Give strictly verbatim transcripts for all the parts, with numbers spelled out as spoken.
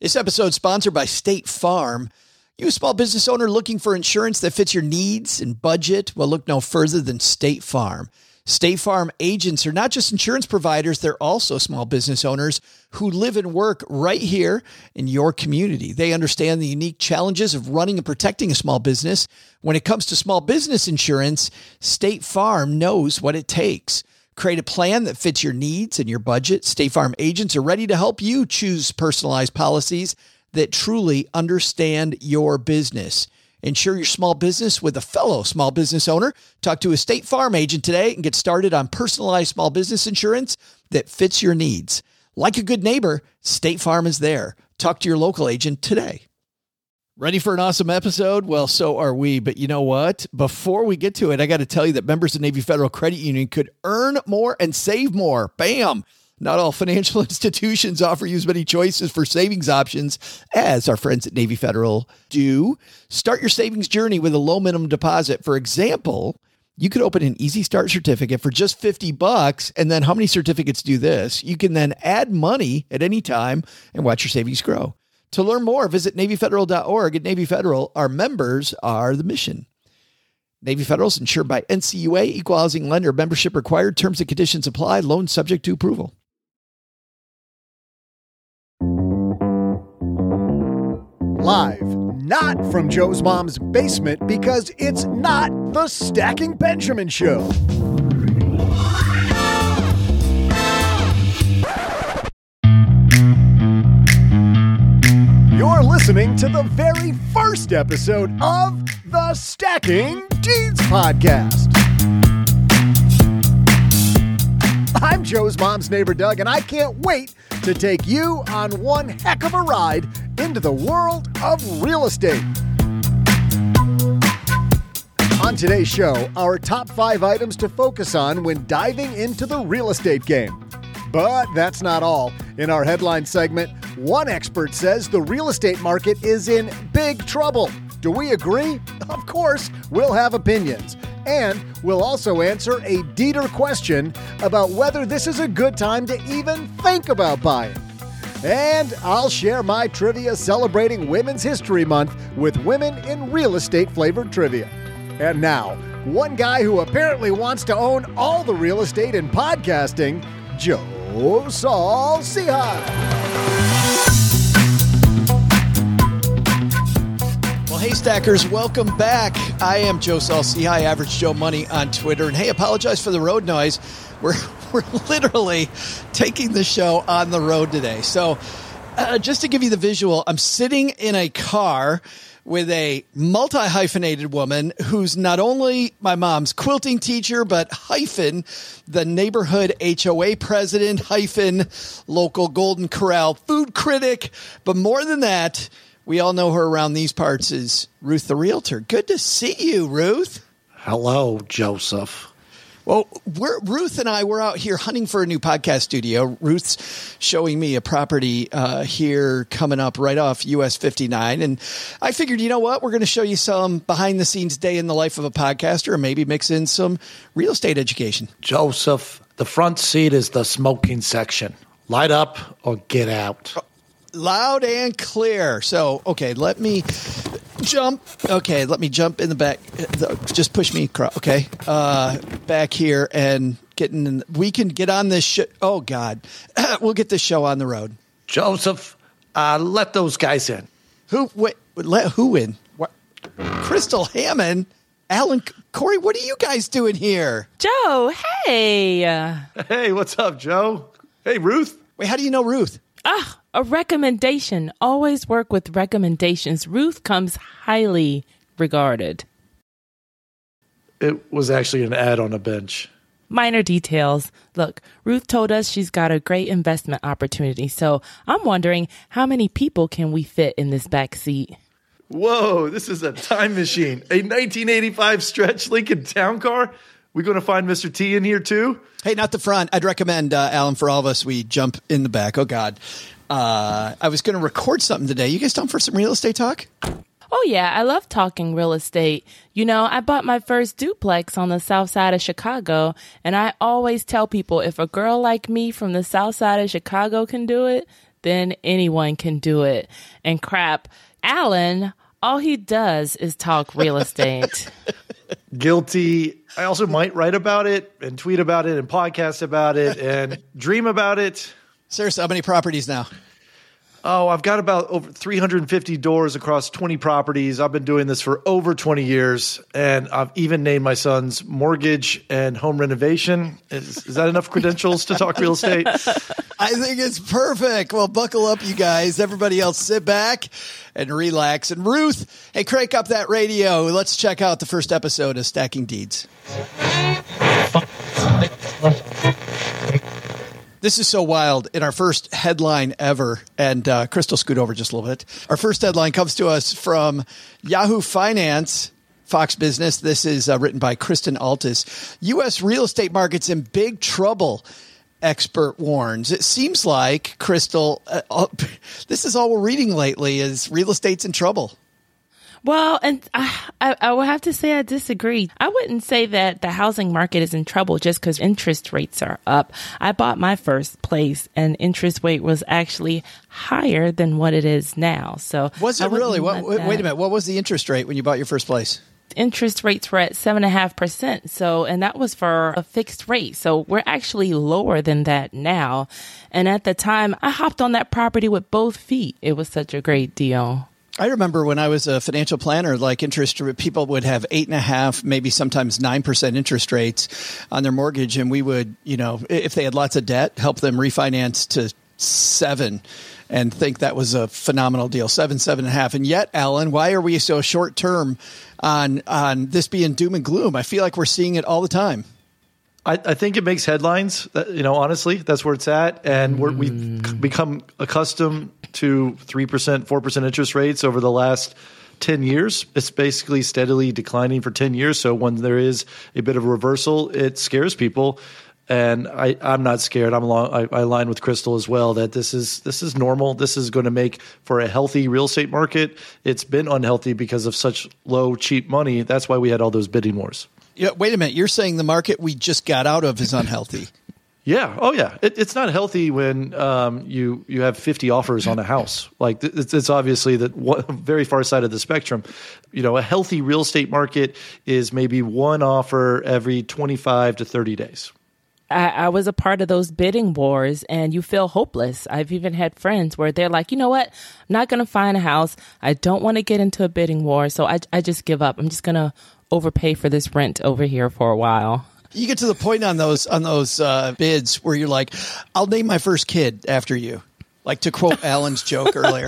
This episode is sponsored by State Farm. You a small business owner looking for insurance that fits your needs and budget? Well, look no further than State Farm. State Farm agents are not just insurance providers, they're also small business owners who live and work right here in your community. They understand the unique challenges of running and protecting a small business. When it comes to small business insurance, State Farm knows what it takes. Create a plan that fits your needs and your budget. State Farm agents are ready to help you choose personalized policies that truly understand your business. Insure your small business with a fellow small business owner. Talk to a State Farm agent today and get started on personalized small business insurance that fits your needs. Like a good neighbor, State Farm is there. Talk to your local agent today. Ready for an awesome episode? Well, so are we. But you know what? Before we get to it, I got to tell you that members of Navy Federal Credit Union could earn more and save more. Bam! Not all financial institutions offer you as many choices for savings options as our friends at Navy Federal do. Start your savings journey with a low minimum deposit. For example, you could open an Easy Start certificate for just fifty bucks. And then how many certificates do this? You can then add money at any time and watch your savings grow. To learn more, visit Navy Federal dot org. At Navy Federal, our members are the mission. Navy Federal is insured by N C U A, Equal Housing Lender. Membership required. Terms and conditions apply. Loan subject to approval. Live, not from Joe's mom's basement, because it's not the Stacking Benjamin Show. You're listening to the very first episode of the Stacking Deeds Podcast. I'm Joe's mom's neighbor, Doug, and I can't wait to take you on one heck of a ride into the world of real estate. On today's show, our top five items to focus on when diving into the real estate game. But that's not all. In our headline segment, one expert says the real estate market is in big trouble. Do we agree? Of course, we'll have opinions. And we'll also answer a Dieter question about whether this is a good time to even think about buying. And I'll share my trivia celebrating Women's History Month with women in real estate flavored trivia. And now, one guy who apparently wants to own all the real estate in podcasting, Joe Saul Sehy. Well, hey, Stackers, welcome back. I am Joe Saul Sehy, Average Joe Money on Twitter. And hey, apologize for the road noise. We're we're literally taking the show on the road today. So uh, just to give you the visual, I'm sitting in a car with a multi-hyphenated woman who's not only my mom's quilting teacher, but hyphen the neighborhood H O A president, hyphen local Golden Corral food critic. But more than that, we all know her around these parts as Ruth the Realtor. Good to see you, Ruth. Hello, Joseph. Well, we're, Ruth and I, we're out here hunting for a new podcast studio. Ruth's showing me a property uh, here coming up right off U S fifty-nine. And I figured, you know what? We're going to show you some behind-the-scenes day in the life of a podcaster and maybe mix in some real estate education. Joseph, the front seat is the smoking section. Light up or get out. Loud and clear. So, okay, let me jump. Okay, let me jump in the back. Just push me across. Okay, uh, back here and getting. In, we can get on this. Sh- oh God, we'll get this show on the road. Joseph, uh, let those guys in. Who? Wait, let who in? What? Crystal Hammond, Alan, Corey. What are you guys doing here? Joe, hey. Hey, what's up, Joe? Hey, Ruth. Wait, how do you know Ruth? Ah, a recommendation. Always work with recommendations. Ruth comes highly regarded. It was actually an ad on a bench. Minor details. Look, Ruth told us she's got a great investment opportunity, so I'm wondering how many people can we fit in this back seat? Whoa, this is a time machine. A nineteen eighty-five stretch Lincoln Town Car? We going to find Mister T in here too? Hey, not the front. I'd recommend, uh, Alan, for all of us, we jump in the back. Oh, God. Uh, I was going to record something today. You guys down for some real estate talk? Oh, yeah. I love talking real estate. You know, I bought my first duplex on the south side of Chicago, and I always tell people if a girl like me from the south side of Chicago can do it, then anyone can do it. And crap, Alan, all he does is talk real estate. Guilty. I also might write about it and tweet about it and podcast about it and dream about it. Seriously, how many properties now? Oh, I've got about over three hundred fifty doors across twenty properties. I've been doing this for over twenty years, and I've even named my son's mortgage and home renovation. Is, is that enough credentials to talk real estate? I think it's perfect. Well, buckle up, you guys. Everybody else, sit back and relax. And Ruth, hey, crank up that radio. Let's check out the first episode of Stacking Deeds. This is so wild. In our first headline ever, and uh, Crystal, scoot over just a little bit. Our first headline comes to us from Yahoo Finance, Fox Business. This is uh, written by Kristen Altus. U S real estate market's in big trouble, expert warns. It seems like, Crystal, uh, uh, this is all we're reading lately is real estate's in trouble. Well, and I, I, I will have to say I disagree. I wouldn't say that the housing market is in trouble just because interest rates are up. I bought my first place and interest rate was actually higher than what it is now. So was it really? What, wait a minute. What was the interest rate when you bought your first place? Interest rates were at seven and a half percent. So, and that was for a fixed rate. So we're actually lower than that now. And at the time, I hopped on that property with both feet. It was such a great deal. I remember when I was a financial planner, like interest people would have eight and a half, maybe sometimes nine percent interest rates on their mortgage. And we would, you know, if they had lots of debt, help them refinance to seven and think that was a phenomenal deal. Seven, seven and a half. And yet, Alan, why are we so short term on, on this being doom and gloom? I feel like we're seeing it all the time. I, I think it makes headlines. You know, honestly, that's where it's at. And we're, we've become accustomed to three percent, four percent interest rates over the last ten years. It's basically steadily declining for ten years. So when there is a bit of a reversal, it scares people. And I, I'm not scared. I'm along, I, I align with Crystal as well that this is this is normal. This is going to make for a healthy real estate market. It's been unhealthy because of such low, cheap money. That's why we had all those bidding wars. Yeah, wait a minute. You're saying the market we just got out of is unhealthy? Yeah. Oh, yeah. It, it's not healthy when um, you you have fifty offers on a house. Like it's, it's obviously that one, very far side of the spectrum. You know, a healthy real estate market is maybe one offer every twenty-five to thirty days. I, I was a part of those bidding wars and you feel hopeless. I've even had friends where they're like, you know what? I'm not going to find a house. I don't want to get into a bidding war. So I, I just give up. I'm just going to overpay for this rent over here for a while. You get to the point on those on those uh, bids where you're like, I'll name my first kid after you. Like to quote Alan's joke earlier.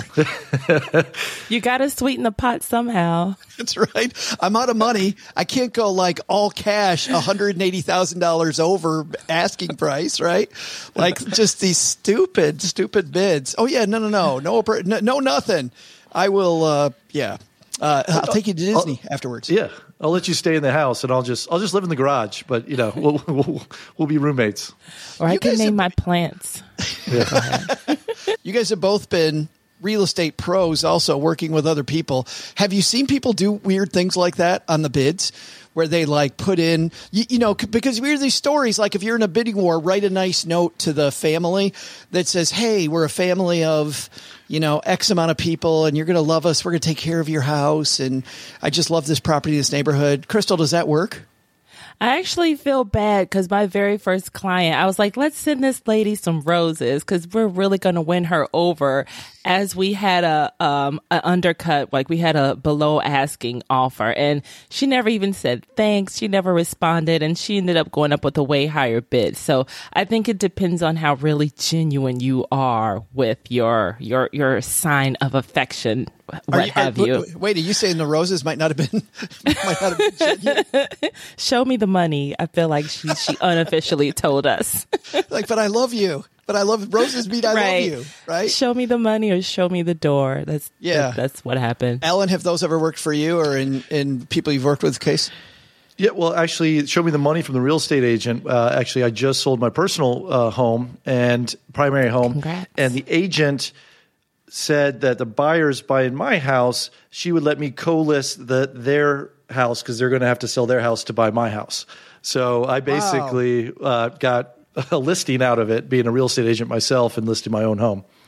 You got to sweeten the pot somehow. That's right. I'm out of money. I can't go like all cash, one hundred eighty thousand dollars over asking price, right? Like just these stupid, stupid bids. Oh, yeah. No, no, no. No, no, no nothing. I will, uh, yeah. Uh, I'll take you to Disney I'll, afterwards. Yeah. I'll let you stay in the house and I'll just I'll just live in the garage. But, you know, we'll we'll, we'll be roommates. Or I you can name have, my plants. Yeah. You guys have both been real estate pros, also working with other people. Have you seen people do weird things like that on the bids where they like put in, you, you know, because we hear these stories, like if you're in a bidding war, write a nice note to the family that says, hey, we're a family of, you know, X amount of people and you're going to love us. We're going to take care of your house. And I just love this property, this neighborhood. Crystal, does that work? I actually feel bad because my very first client, I was like, let's send this lady some roses because we're really going to win her over, as we had a um an undercut, like we had a below asking offer. And she never even said thanks. She never responded. And she ended up going up with a way higher bid. So I think it depends on how really genuine you are with your your your sign of affection. What you, have are, you? Wait, are you saying the roses might not have been might not have been genuine? Show me the money. I feel like she she unofficially told us. Like, but I love you. But I love roses mean I right. love you, right? Show me the money or show me the door. That's yeah. That, that's what happened. Alan, have those ever worked for you or in, in people you've worked with, Case? Yeah, well, actually, show me the money from the real estate agent. Uh, actually, I just sold my personal uh, home and primary home. Congrats. And the agent said that the buyers buying my house, she would let me co-list the, their house because they're going to have to sell their house to buy my house. So I basically wow. uh, got a listing out of it, being a real estate agent myself and listing my own home.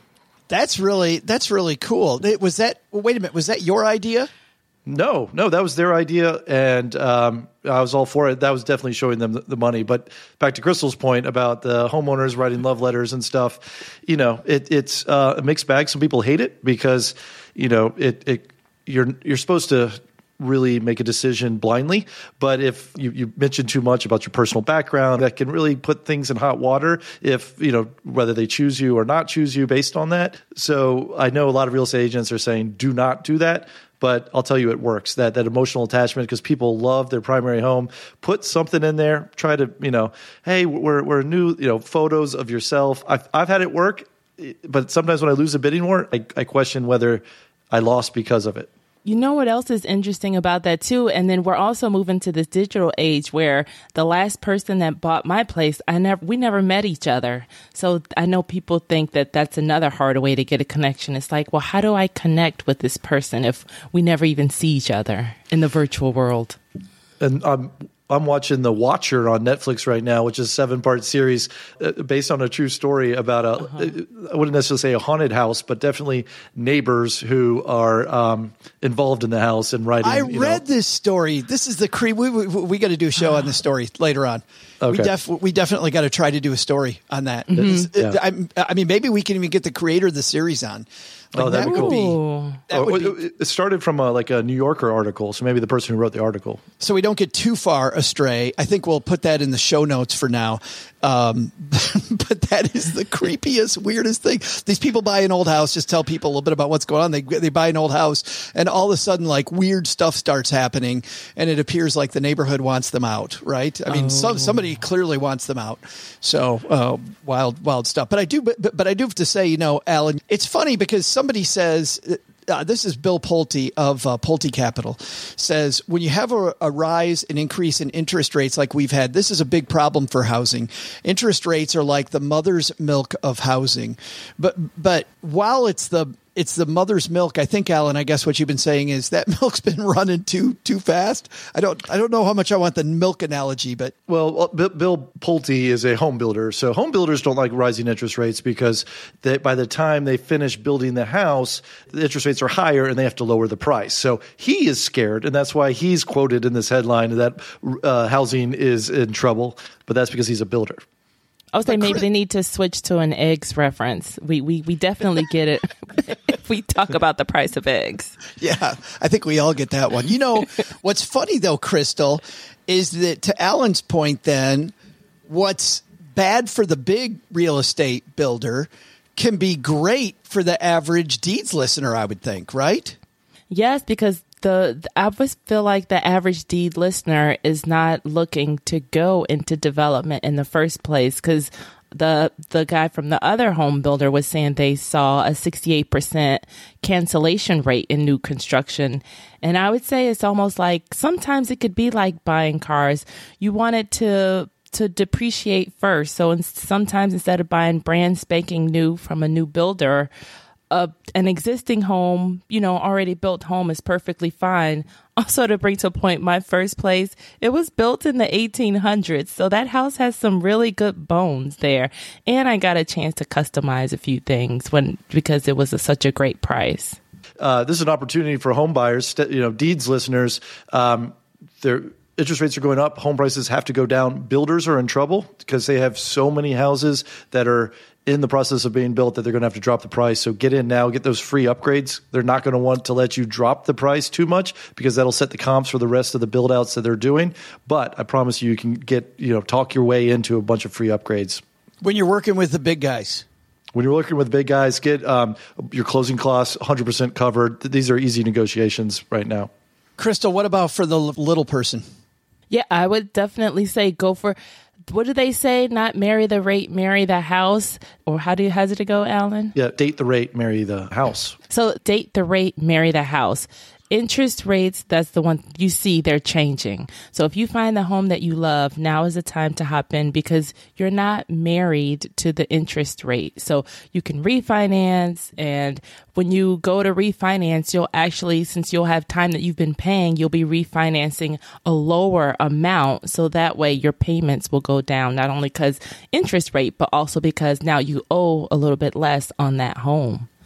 That's really that's really cool. It- Was that wait a minute? Was that your idea? No, no, that was their idea, and um, I was all for it. That was definitely showing them the, the money. But back to Crystal's point about the homeowners writing love letters and stuff, you know, it, it's uh, a mixed bag. Some people hate it because, you know, it, it you're you're supposed to really make a decision blindly. But if you, you mention too much about your personal background, that can really put things in hot water if, you know, whether they choose you or not choose you based on that. So I know a lot of real estate agents are saying, do not do that. But I'll tell you, it works. That that emotional attachment, because people love their primary home. Put something in there. Try to, you know, hey, we're we're new, you know, photos of yourself. I've I've had it work, but sometimes when I lose a bidding war, I, I question whether I lost because of it. You know what else is interesting about that too? And then we're also moving to this digital age where the last person that bought my place, I never, we never met each other. So I know people think that that's another hard way to get a connection. It's like, well, how do I connect with this person if we never even see each other in the virtual world? And I'm I'm watching The Watcher on Netflix right now, which is a seven-part series uh, based on a true story about a, uh-huh. I wouldn't necessarily say a haunted house, but definitely neighbors who are um, involved in the house and writing. I you read know. this story. This is the creep. We we, we got to do a show on this story later on. Okay. We def we definitely got to try to do a story on that. Mm-hmm. It, yeah. I, I mean, maybe we can even get the creator of the series on. Like, oh, that'd that be would cool. Be, that would oh, be, it started from a, like a New Yorker article, so maybe the person who wrote the article. So we don't get too far astray. I think we'll put that in the show notes for now. Um, but that is the creepiest, weirdest thing. These people buy an old house, just tell people a little bit about what's going on. They they buy an old house, and all of a sudden, like, weird stuff starts happening, and it appears like the neighborhood wants them out, right? I mean, oh. some, somebody clearly wants them out. So uh, wild, wild stuff. But I do, but, but I do have to say, you know, Alan, it's funny because somebody says. Uh, this is Bill Pulte of uh, Pulte Capital, says when you have a, a rise and increase in interest rates like we've had, this is a big problem for housing. Interest rates are like the mother's milk of housing. But but while it's the it's the mother's milk, I think, Alan, I guess what you've been saying is that milk's been running too too fast. I don't I don't know how much I want the milk analogy, but well, Bill Pulte is a home builder, so home builders don't like rising interest rates because they, by the time they finish building the house, the interest rates are higher and they have to lower the price. So he is scared, and that's why he's quoted in this headline that uh, housing is in trouble. But that's because he's a builder. I would say maybe they need to switch to an eggs reference. We we we definitely get it if we talk about the price of eggs. Yeah, I think we all get that one. You know, what's funny though, Crystal, is that to Alan's point then, what's bad for the big real estate builder can be great for the average deeds listener, I would think, right? Yes, because the I always feel like the average deed listener is not looking to go into development in the first place because the the guy from the other home builder was saying they saw a sixty-eight percent cancellation rate in new construction. And I would say it's almost like sometimes it could be like buying cars. You want it to to depreciate first. So in, sometimes instead of buying brand spanking new from a new builder, Uh, an existing home, you know, already built home is perfectly fine. Also, to bring to a point, my first place, it was built in the eighteen hundreds. So that house has some really good bones there. And I got a chance to customize a few things when because it was a, such a great price. Uh, this is an opportunity for home buyers, you know, deeds listeners. Um, their interest rates are going up. Home prices have to go down. Builders are in trouble because they have so many houses that are in the process of being built that they're going to have to drop the price. So get in now, get those free upgrades. They're not going to want to let you drop the price too much because that'll set the comps for the rest of the build outs that they're doing. But I promise you, you can get, you know, talk your way into a bunch of free upgrades. When you're working with the big guys. When you're working with big guys, get um, your closing costs one hundred percent covered. These are easy negotiations right now. Crystal, what about for the little person? Yeah, I would definitely say go for, what do they say? Not marry the rate, marry the house. Or how do you, how's it to go, Alan? Yeah, date the rate, marry the house. So date the rate, marry the house. Interest rates, that's the one you see they're changing. So if you find the home that you love, now is the time to hop in because you're not married to the interest rate. So you can refinance, and when you go to refinance, you'll actually, since you'll have time that you've been paying, you'll be refinancing a lower amount. So that way your payments will go down, not only because interest rate, but also because now you owe a little bit less on that home.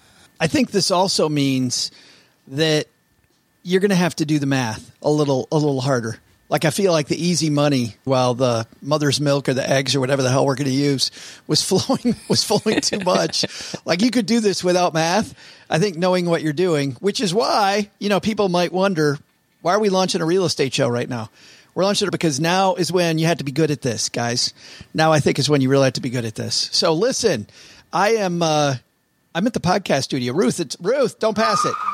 I think this also means that you're going to have to do the math a little, a little harder. Like I feel like the easy money, while the mother's milk or the eggs or whatever the hell we're going to use was flowing, was flowing too much. Like you could do this without math. I think knowing what you're doing, which is why, you know, people might wonder, why are we launching a real estate show right now? We're launching it because now is when you had to be good at this, guys. Now I think is when you really have to be good at this. So listen, I am, uh, I'm at the podcast studio. Ruth, it's Ruth, don't pass it.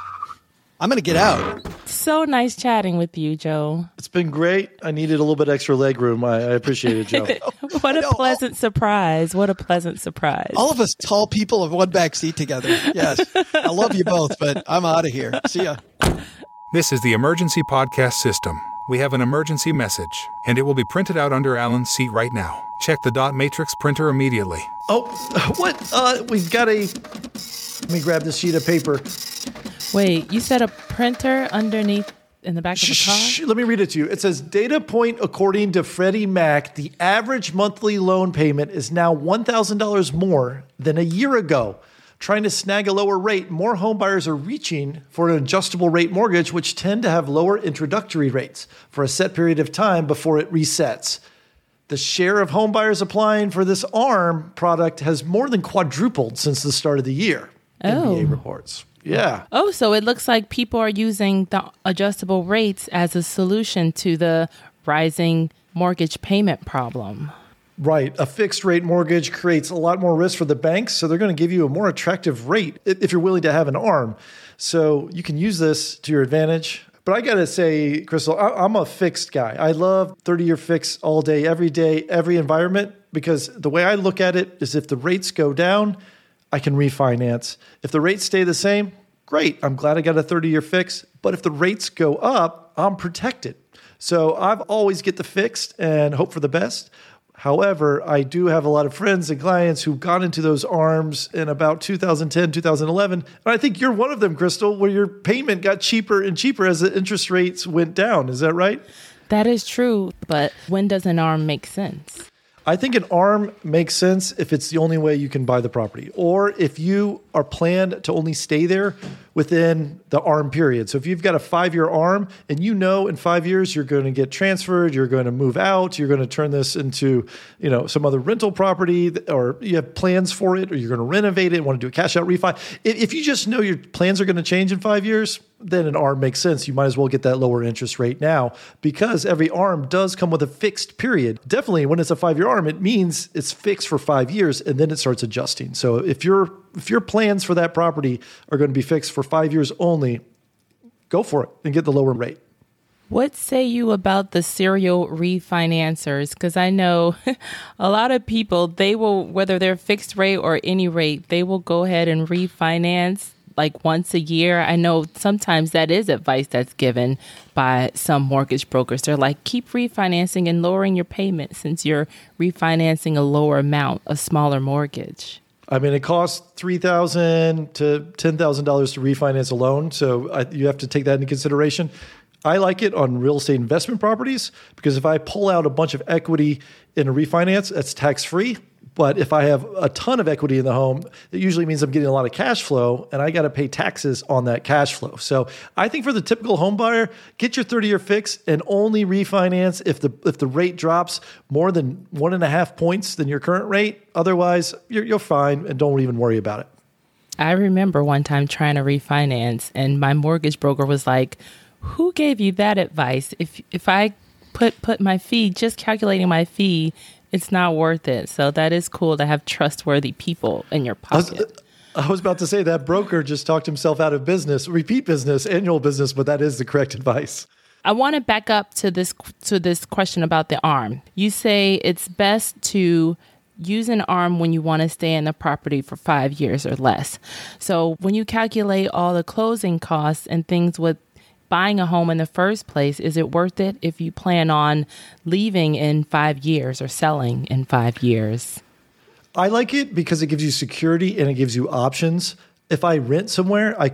I'm going to get out. So nice chatting with you, Joe. It's been great. I needed a little bit extra leg room. I, I appreciate it, Joe. What a pleasant surprise. What a pleasant surprise. All of us tall people have one back seat together. Yes. I love you both, but I'm out of here. See ya. This is the Emergency Podcast System. We have an emergency message, and it will be printed out under Alan's seat right now. Check the dot matrix printer immediately. Oh, what? Uh, we've got a... Let me grab this sheet of paper. Wait, you said a printer underneath in the back of the car? Shh, let me read it to you. It says, data point according to Freddie Mac, the average monthly loan payment is now one thousand dollars more than a year ago. Trying to snag a lower rate, more home buyers are reaching for an adjustable rate mortgage, which tend to have lower introductory rates for a set period of time before it resets. The share of home buyers applying for this ARM product has more than quadrupled since the start of the year, oh. N B A reports. Yeah. Oh, so it looks like people are using the adjustable rates as a solution to the rising mortgage payment problem. Right. A fixed rate mortgage creates a lot more risk for the banks, so they're going to give you a more attractive rate if you're willing to have an ARM. So you can use this to your advantage. But I got to say, Crystal, I'm a fixed guy. I love thirty-year fix all day, every day, every environment, because the way I look at it is if the rates go down, I can refinance. If the rates stay the same, great. I'm glad I got a thirty-year fix. But if the rates go up, I'm protected. So I've always get the fixed and hope for the best. However, I do have a lot of friends and clients who got into those ARMs in about two thousand ten, two thousand eleven. And I think you're one of them, Crystal, where your payment got cheaper and cheaper as the interest rates went down. Is that right? That is true. But when does an ARM make sense? I think an ARM makes sense if it's the only way you can buy the property, or if you are planned to only stay there within the ARM period. So if you've got a five-year ARM and you know in five years you're going to get transferred, you're going to move out, you're going to turn this into, you know, some other rental property, or you have plans for it, or you're going to renovate it and want to do a cash out refi. If you just know your plans are going to change in five years, then an ARM makes sense. You might as well get that lower interest rate now, because every ARM does come with a fixed period. Definitely when it's a five-year ARM, it means it's fixed for five years and then it starts adjusting. So if your if your plans for that property are going to be fixed for five years only, go for it and get the lower rate. What say you about the serial refinancers? Because I know a lot of people, they will, whether they're fixed rate or any rate, they will go ahead and refinance like once a year. I know sometimes that is advice that's given by some mortgage brokers. They're like, keep refinancing and lowering your payment since you're refinancing a lower amount, a smaller mortgage. I mean, it costs three thousand dollars to ten thousand dollars to refinance a loan. So I, you have to take that into consideration. I like it on real estate investment properties because if I pull out a bunch of equity in a refinance, that's tax-free. But if I have a ton of equity in the home, it usually means I'm getting a lot of cash flow and I got to pay taxes on that cash flow. So I think for the typical home buyer, get your thirty-year fix and only refinance if the if the rate drops more than one and a half points than your current rate. Otherwise, you're, you're fine and don't even worry about it. I remember one time trying to refinance and my mortgage broker was like, who gave you that advice? If if I put put my fee, just calculating my fee, it's not worth it. So that is cool to have trustworthy people in your pocket. I was, I was about to say that broker just talked himself out of business, repeat business, annual business, but that is the correct advice. I want to back up to this to this question about the ARM. You say it's best to use an ARM when you want to stay in the property for five years or less. So when you calculate all the closing costs and things with buying a home in the first place, is it worth it if you plan on leaving in five years or selling in five years? I like it because it gives you security and it gives you options. If I rent somewhere, I could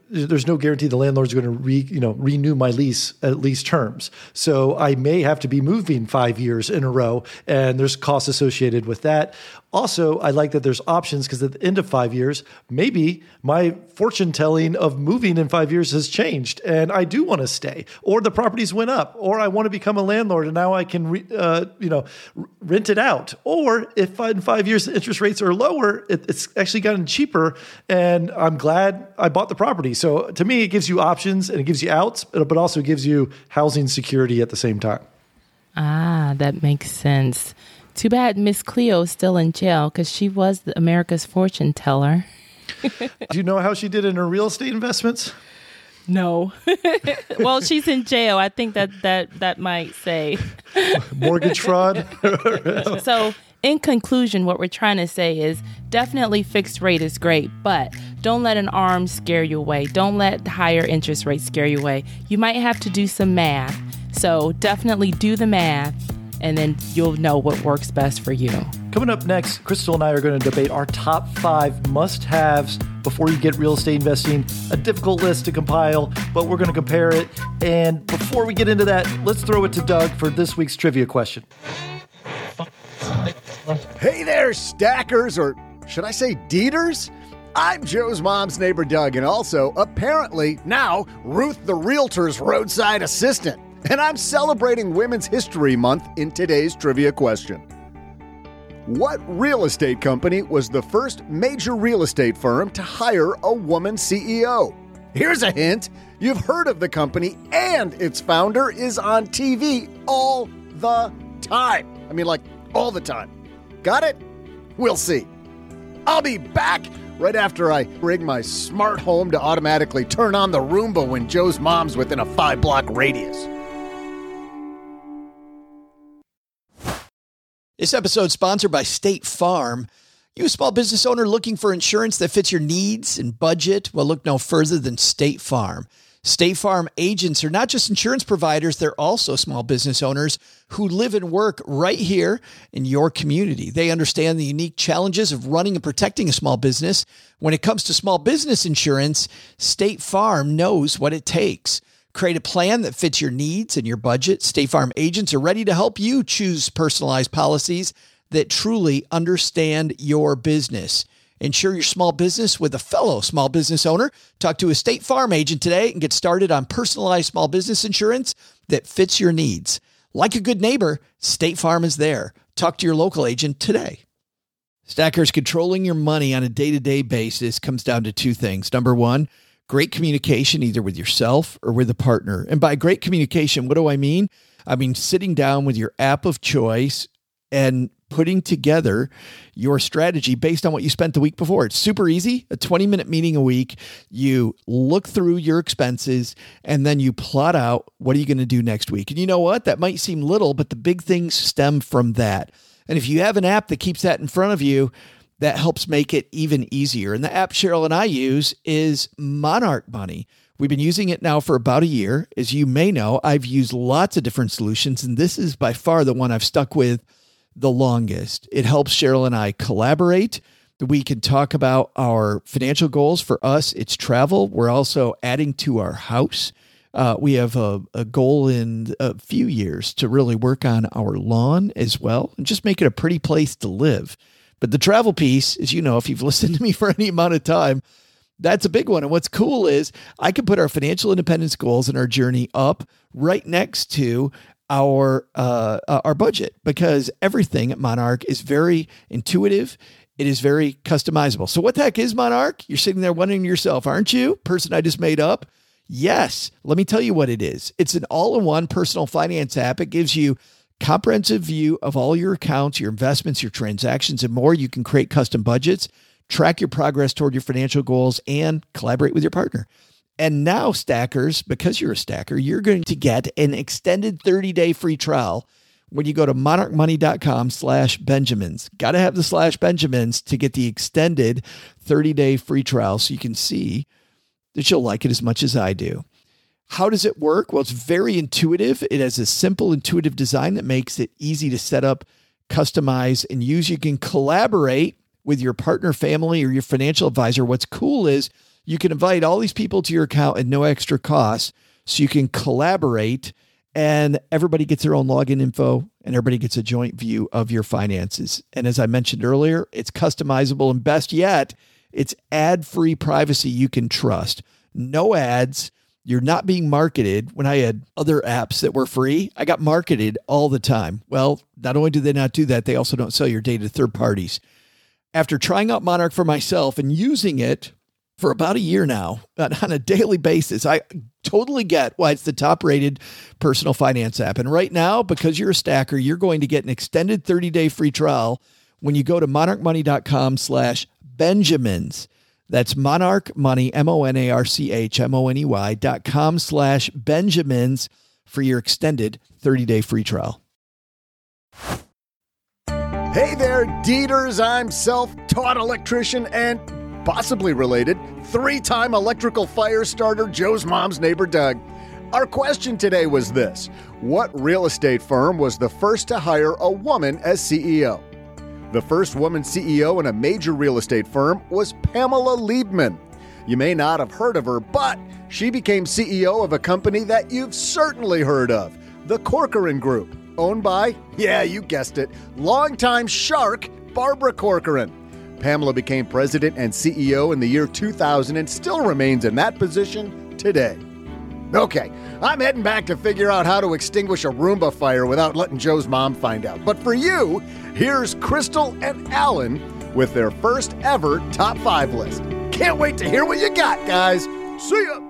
there's no guarantee the landlord's going to re, you know, renew my lease at lease terms. So I may have to be moving five years in a row, and there's costs associated with that. Also, I like that there's options because at the end of five years, maybe my fortune telling of moving in five years has changed and I do want to stay, or the properties went up, or I want to become a landlord and now I can, re, uh, you know, r- rent it out. Or if in five years the interest rates are lower, it, it's actually gotten cheaper and I'm glad I bought the property. So to me, it gives you options and it gives you outs, but also gives you housing security at the same time. Ah, that makes sense. Too bad Miss Cleo is still in jail because she was the America's fortune teller. Do you know how she did in her real estate investments? No. Well, she's in jail. I think that that, that might say. Mortgage fraud. So in conclusion, what we're trying to say is definitely fixed rate is great, but don't let an ARM scare you away. Don't let higher interest rates scare you away. You might have to do some math. So definitely do the math, and then you'll know what works best for you. Coming up next, Crystal and I are going to debate our top five must-haves before you get real estate investing. A difficult list to compile, but we're going to compare it. And before we get into that, let's throw it to Doug for this week's trivia question. Hey there, stackers, or should I say deeders? I'm Joe's mom's neighbor, Doug, and also, apparently, now, Ruth the Realtor's roadside assistant. And I'm celebrating Women's History Month in today's trivia question. What real estate company was the first major real estate firm to hire a woman C E O? Here's a hint. You've heard of the company, and its founder is on T V all the time. I mean, like, all the time. Got it? We'll see. I'll be back right after I rig my smart home to automatically turn on the Roomba when Joe's mom's within a five-block radius. This episode is sponsored by State Farm. You a small business owner looking for insurance that fits your needs and budget? Well, look no further than State Farm. State Farm agents are not just insurance providers, they're also small business owners who live and work right here in your community. They understand the unique challenges of running and protecting a small business. When it comes to small business insurance, State Farm knows what it takes. Create a plan that fits your needs and your budget. State Farm agents are ready to help you choose personalized policies that truly understand your business. Insure your small business with a fellow small business owner. Talk to a State Farm agent today and get started on personalized small business insurance that fits your needs. Like a good neighbor, State Farm is there. Talk to your local agent today. Stackers, controlling your money on a day-to-day basis comes down to two things. Number one, great communication, either with yourself or with a partner. And by great communication, what do I mean? I mean sitting down with your app of choice and putting together your strategy based on what you spent the week before. It's super easy. A twenty minute meeting a week. You look through your expenses and then you plot out what are you going to do next week. And you know what? That might seem little, but the big things stem from that. And if you have an app that keeps that in front of you, that helps make it even easier. And the app Cheryl and I use is Monarch Money. We've been using it now for about a year. As you may know, I've used lots of different solutions, and this is by far the one I've stuck with the longest. It helps Cheryl and I collaborate. We can talk about our financial goals. For us, it's travel. We're also adding to our house. Uh, we have a, a goal in a few years to really work on our lawn as well and just make it a pretty place to live. But the travel piece, as you know, if you've listened to me for any amount of time, that's a big one. And what's cool is I can put our financial independence goals and our journey up right next to our uh, our budget, because everything at Monarch is very intuitive. It is very customizable. So what the heck is Monarch? You're sitting there wondering to yourself, aren't you? Person I just made up? Yes. Let me tell you what it is. It's an all-in-one personal finance app. It gives you comprehensive view of all your accounts, your investments, your transactions, and more. You can create custom budgets, track your progress toward your financial goals, and collaborate with your partner. And now, stackers, because you're a stacker, you're going to get an extended thirty-day free trial when you go to monarchmoney.com slash Benjamins. Got to have the slash Benjamins to get the extended thirty-day free trial so you can see that you'll like it as much as I do. How does it work? Well, it's very intuitive. It has a simple, intuitive design that makes it easy to set up, customize, and use. You can collaborate with your partner, family, or your financial advisor. What's cool is You can invite all these people to your account at no extra cost, so you can collaborate and everybody gets their own login info and everybody gets a joint view of your finances. And as I mentioned earlier, it's customizable, and best yet, it's ad-free privacy you can trust. No ads. You're not being marketed. When I had other apps that were free, I got marketed all the time. Well, not only do they not do that, they also don't sell your data to third parties. After trying out Monarch for myself and using it for about a year now on a daily basis, I totally get why it's the top rated personal finance app. And right now, because you're a stacker, you're going to get an extended thirty day free trial when you go to monarchmoney.com slash Benjamins. That's Monarch Money, M O N A R C H M O N E Y dot com slash Benjamins for your extended thirty day free trial. Hey there, Dieters. I'm self-taught electrician and possibly related three-time electrical fire starter Joe's mom's neighbor, Doug. Our question today was this: what real estate firm was the first to hire a woman as C E O? The first woman C E O in a major real estate firm was Pamela Liebman. You may not have heard of her, but she became C E O of a company that you've certainly heard of, the Corcoran Group, owned by, yeah, you guessed it, longtime shark Barbara Corcoran. Pamela became president and C E O in the year two thousand and still remains in that position today. Okay, I'm heading back to figure out how to extinguish a Roomba fire without letting Joe's mom find out. But for you, here's Crystal and Alan with their first ever top five list. Can't wait to hear what you got, guys. See ya!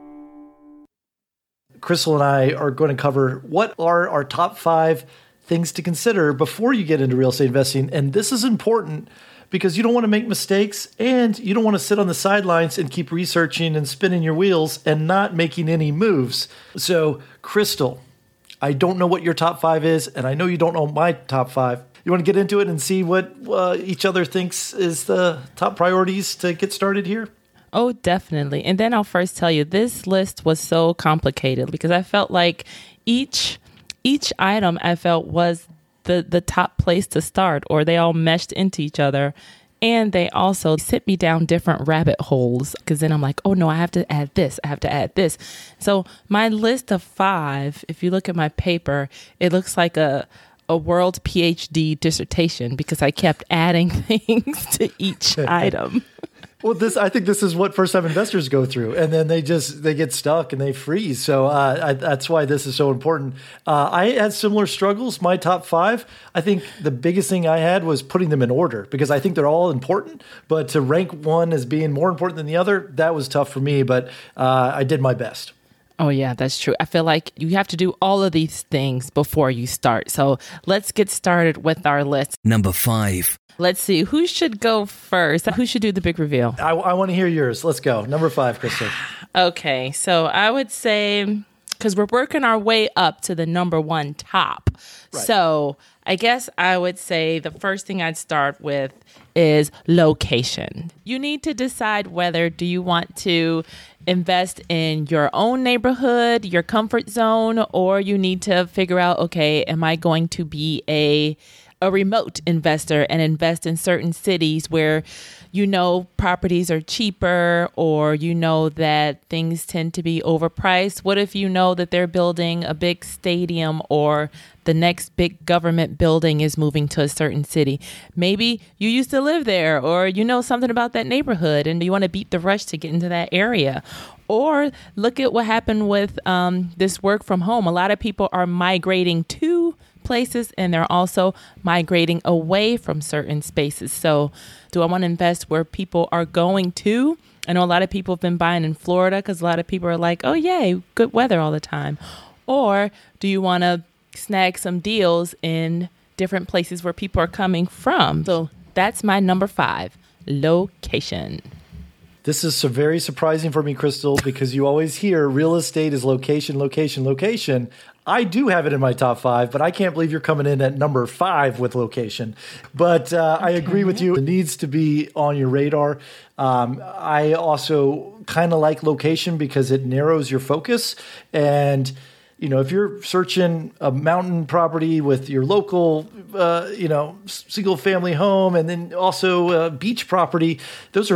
Crystal and I are going to cover what are our top five things to consider before you get into real estate investing. And this is important because you don't want to make mistakes and you don't want to sit on the sidelines and keep researching and spinning your wheels and not making any moves. So, Crystal, I don't know what your top five is, and I know you don't know my top five. You want to get into it and see what uh, each other thinks is the top priorities to get started here? Oh, definitely. And then I'll first tell you, this list was so complicated because I felt like each each item I felt was the, the top place to start, or they all meshed into each other. And they also sit me down different rabbit holes because then I'm like, oh, no, I have to add this. I have to add this. So my list of five, if you look at my paper, it looks like a a world P H D dissertation because I kept adding things to each item. Well, this I think this is what first-time investors go through, and then they just they get stuck and they freeze. So uh, I, that's why this is so important. Uh, I had similar struggles. My top five, I think the biggest thing I had was putting them in order because I think they're all important. But to rank one as being more important than the other, that was tough for me. But uh, I did my best. Oh, yeah, that's true. I feel like you have to do all of these things before you start. So let's get started with our list. Number five. Let's see. Who should go first? Who should do the big reveal? I, I want to hear yours. Let's go. Number five, Crystal. Okay. So I would say, because we're working our way up to the number one top. Right. So I guess I would say the first thing I'd start with is location. You need to decide whether do you want to invest in your own neighborhood, your comfort zone, or you need to figure out, okay, am I going to be a a remote investor and invest in certain cities where you know properties are cheaper or you know that things tend to be overpriced? What if you know that they're building a big stadium or the next big government building is moving to a certain city? Maybe you used to live there or you know something about that neighborhood and you want to beat the rush to get into that area. Or look at what happened with um, this work from home. A lot of people are migrating to places and they're also migrating away from certain spaces. So do I want to invest where people are going to? I know a lot of people have been buying in Florida because a lot of people are like, oh, yay, good weather all the time. Or do you want to snag some deals in different places where people are coming from? So that's my number five, location. This is so very surprising for me, Crystal, because you always hear real estate is location, location, location. I do have it in my top five, but I can't believe you're coming in at number five with location. But uh, okay. I agree with you. It needs to be on your radar. Um, I also kind of like location because it narrows your focus. And, you know, if you're searching a mountain property with your local, uh, you know, single family home and then also a beach property, those are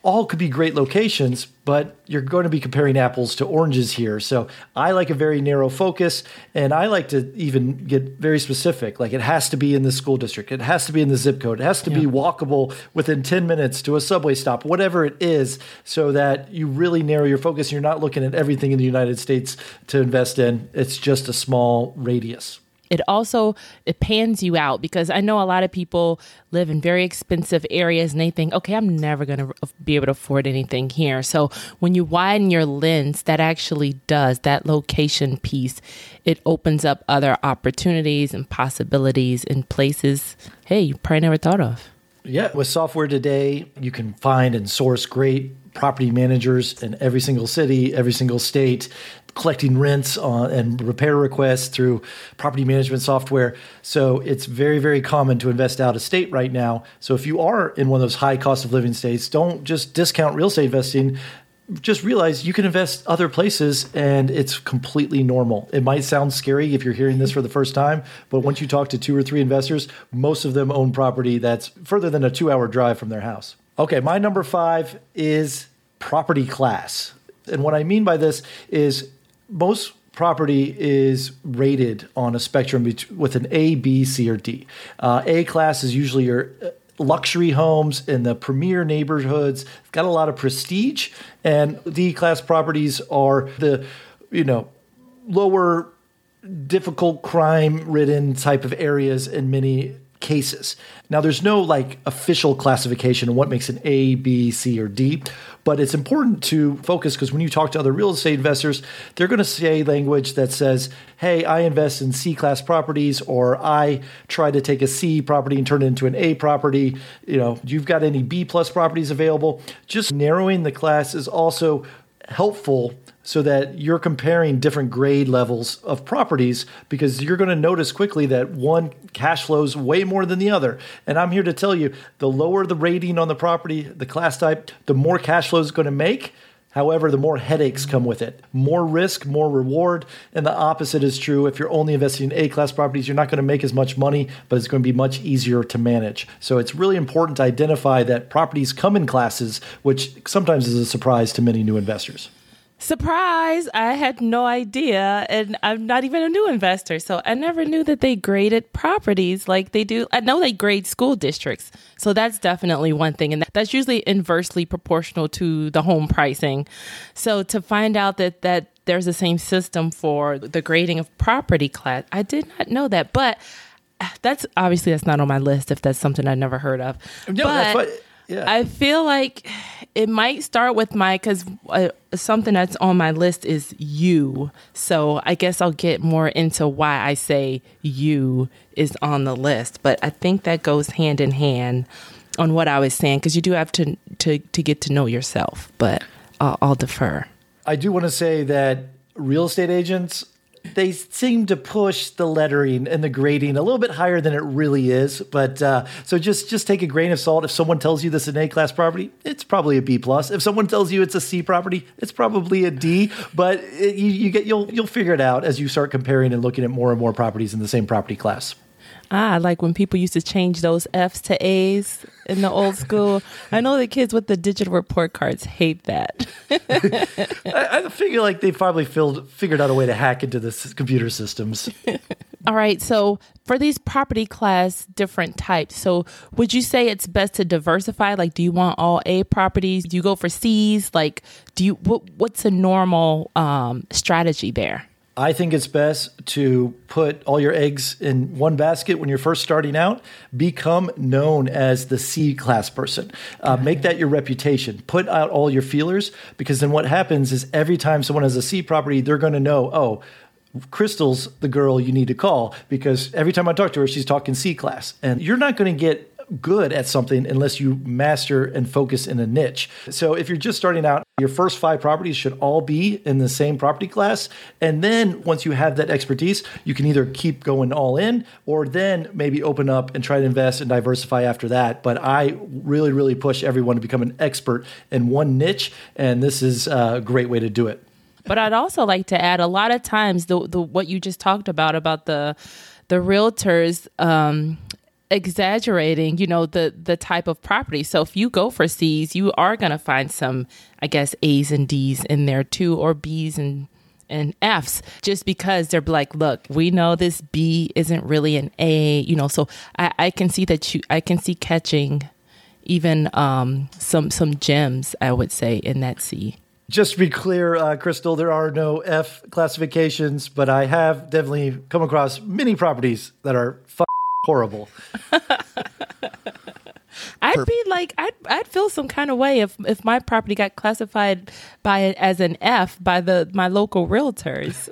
all could be great locations, but you're going to be comparing apples to oranges here. So I like a very narrow focus, and I like to even get very specific. Like it has to be in the school district. It has to be in the zip code. It has to yeah. be walkable within ten minutes to a subway stop, whatever it is, so that you really narrow your focus. You're not looking at everything in the United States to invest in. It's just a small radius. It also, it pans you out, because I know a lot of people live in very expensive areas and they think, okay, I'm never going to be able to afford anything here. So when you widen your lens, that actually does, that location piece, it opens up other opportunities and possibilities in places, hey, you probably never thought of. Yeah, with software today, you can find and source great property managers in every single city, every single state, collecting rents on, and repair requests through property management software. So it's very, very common to invest out of state right now. So if you are in one of those high cost of living states, don't just discount real estate investing. Just realize you can invest other places and it's completely normal. It might sound scary if you're hearing this for the first time, but once you talk to two or three investors, most of them own property that's further than a two-hour drive from their house. Okay, my number five is property class. And what I mean by this is most property is rated on a spectrum with an A, B, C, or D. Uh, A class is usually your luxury homes in the premier neighborhoods, got a lot of prestige, and D class properties are the, you know, lower, difficult, crime-ridden type of areas in many cases. Now, there's no like official classification of what makes an A, B, C, or D, but it's important to focus because when you talk to other real estate investors, they're going to say language that says, hey, I invest in C-class properties, or I try to take a C property and turn it into an A property. You know, you've got any B-plus properties available? Just narrowing the class is also helpful so that you're comparing different grade levels of properties, because you're going to notice quickly that one cash flows way more than the other. And I'm here to tell you, the lower the rating on the property, the class type, the more cash flow is going to make. However, the more headaches come with it. More risk, more reward. And the opposite is true. If you're only investing in A-class properties, you're not going to make as much money, but it's going to be much easier to manage. So it's really important to identify that properties come in classes, which sometimes is a surprise to many new investors. Surprise! I had no idea, and I'm not even a new investor, so I never knew that they graded properties like they do. I know they grade school districts, so that's definitely one thing, and that's usually inversely proportional to the home pricing. So to find out that that there's the same system for the grading of property class, I did not know that, but that's obviously that's not on my list if that's something I've never heard of. No, but that's what. Yeah. I feel like it might start with my, because uh, something that's on my list is you. So I guess I'll get more into why I say you is on the list. But I think that goes hand in hand on what I was saying, because you do have to, to, to get to know yourself. But I'll, I'll defer. I do want to say that real estate agents, they seem to push the lettering and the grading a little bit higher than it really is. But uh, so just, just take a grain of salt. If someone tells you this is an A-class property, it's probably a B plus. If someone tells you it's a C property, it's probably a D. But it, you, you get you'll you'll figure it out as you start comparing and looking at more and more properties in the same property class. Ah, like when people used to change those F's to A's in the old school. I know the kids with the digital report cards hate that. I, I figure like they probably filled, figured out a way to hack into the computer systems. All right. So for these property class different types, so would you say it's best to diversify? Like, do you want all A properties? Do you go for C's? Like, do you, what, what's a normal um, strategy there? I think it's best to put all your eggs in one basket when you're first starting out. Become known as the C-class person. Uh, make that your reputation. Put out all your feelers, because then what happens is every time someone has a C property, they're going to know, oh, Crystal's the girl you need to call, because every time I talk to her, she's talking C-class. And you're not going to get good at something unless you master and focus in a niche. So if you're just starting out, your first five properties should all be in the same property class. And then once you have that expertise, you can either keep going all in or then maybe open up and try to invest and diversify after that. But I really, really push everyone to become an expert in one niche. And this is a great way to do it. But I'd also like to add, a lot of times the, the what you just talked about, about the, the realtors, um, exaggerating, you know, the the type of property. So if you go for C's, you are going to find some, I guess, A's and D's in there too, or B's and and F's, just because they're like, look, we know this B isn't really an A, you know. So I, I can see that you, I can see catching even um, some some gems, I would say, in that C. Just to be clear, uh, Crystal, there are no F classifications, but I have definitely come across many properties that are f- horrible. I'd Perfect. be like, I'd I'd feel some kind of way if if my property got classified by it as an F by the my local realtors.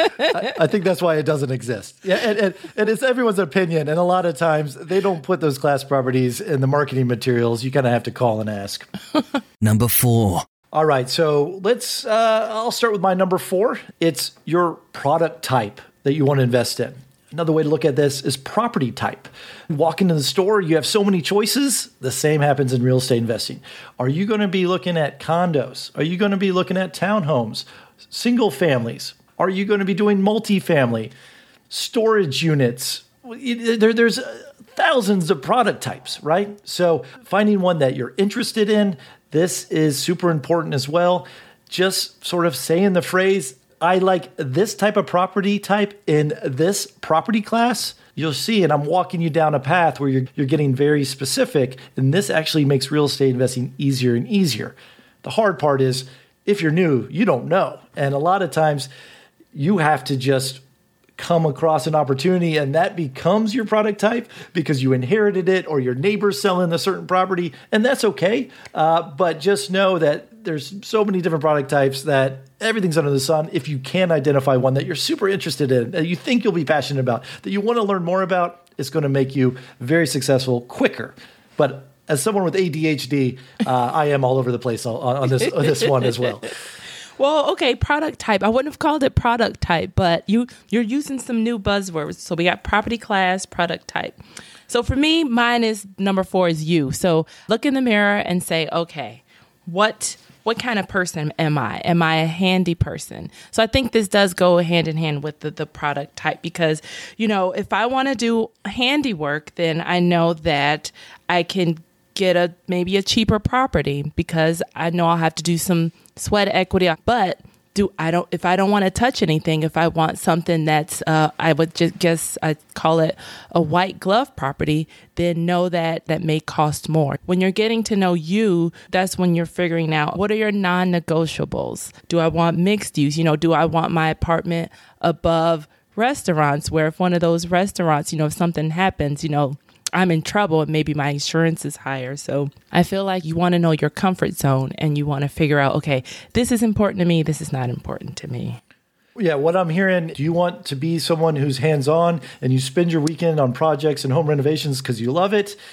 I, I think that's why it doesn't exist. Yeah, and, and, and it's everyone's opinion, and a lot of times they don't put those class properties in the marketing materials. You kind of have to call and ask. Number four. All right, so let's. Uh, I'll start with my number four. It's your product type that you want to invest in. Another way to look at this is property type. You walk into the store, you have so many choices. The same happens in real estate investing. Are you going to be looking at condos? Are you going to be looking at townhomes, single families? Are you going to be doing multifamily, storage units? There, there's thousands of product types, right? So finding one that you're interested in, this is super important as well. Just sort of saying the phrase, I like this type of property type in this property class. You'll see, and I'm walking you down a path where you're, you're getting very specific, and this actually makes real estate investing easier and easier. The hard part is, if you're new, you don't know. And a lot of times, you have to just come across an opportunity, and that becomes your product type because you inherited it or your neighbor's selling a certain property, and that's okay. Uh, but just know that there's so many different product types that everything's under the sun. If you can identify one that you're super interested in, that you think you'll be passionate about, that you want to learn more about, it's going to make you very successful quicker. But as someone with A D H D, uh, I am all over the place on, on this on this one as well. Well, okay, product type. I wouldn't have called it product type, but you, you're using some new buzzwords. So we got property class, product type. So for me, mine is number four is you. So look in the mirror and say, okay, what what kind of person am I? Am I a handy person? So I think this does go hand in hand with the, the product type because, you know, if I want to do handiwork, then I know that I can get a maybe a cheaper property because I know I'll have to do some sweat equity. But do I don't if I don't want to touch anything, if I want something that's uh, I would just guess I call it a white glove property, then know that that may cost more. When you're getting to know you, that's when you're figuring out what are your non-negotiables. Do I want mixed use? You know, do I want my apartment above restaurants where if one of those restaurants, you know, if something happens, you know, I'm in trouble and maybe my insurance is higher. So I feel like you want to know your comfort zone and you want to figure out, okay, this is important to me. This is not important to me. Yeah, what I'm hearing, do you want to be someone who's hands-on and you spend your weekend on projects and home renovations because you love it?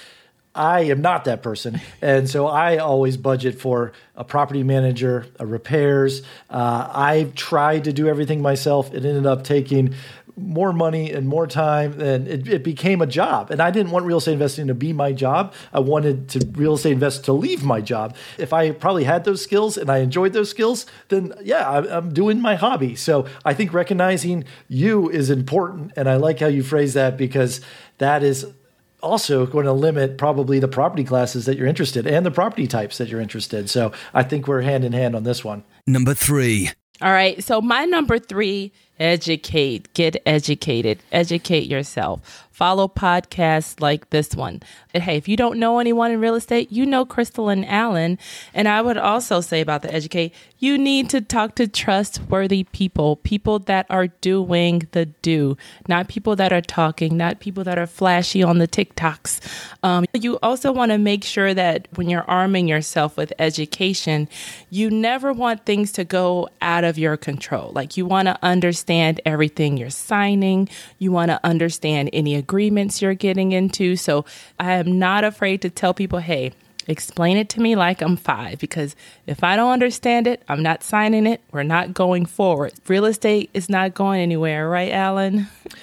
I am not that person. And so I always budget for a property manager, a repairs. Uh, I've tried to do everything myself. It ended up taking more money and more time, and it, it became a job. And I didn't want real estate investing to be my job. I wanted to real estate invest to leave my job. If I probably had those skills and I enjoyed those skills, then yeah, I'm, I'm doing my hobby. So I think recognizing you is important. And I like how you phrase that because that is also going to limit probably the property classes that you're interested in and the property types that you're interested in. So I think we're hand in hand on this one. Number three. All right. So my number three, educate, get educated, educate yourself. Follow podcasts like this one. And hey, if you don't know anyone in real estate, you know Crystal and Alan. And I would also say about the educate, you need to talk to trustworthy people, people that are doing the do, not people that are talking, not people that are flashy on the TikToks. Um, you also want to make sure that when you're arming yourself with education, you never want things to go out of your control. Like you want to understand everything you're signing. You want to understand any agreements you're getting into. So I am not afraid to tell people, hey, explain it to me like I'm five, because if I don't understand it, I'm not signing it. We're not going forward. Real estate is not going anywhere, right, Alan?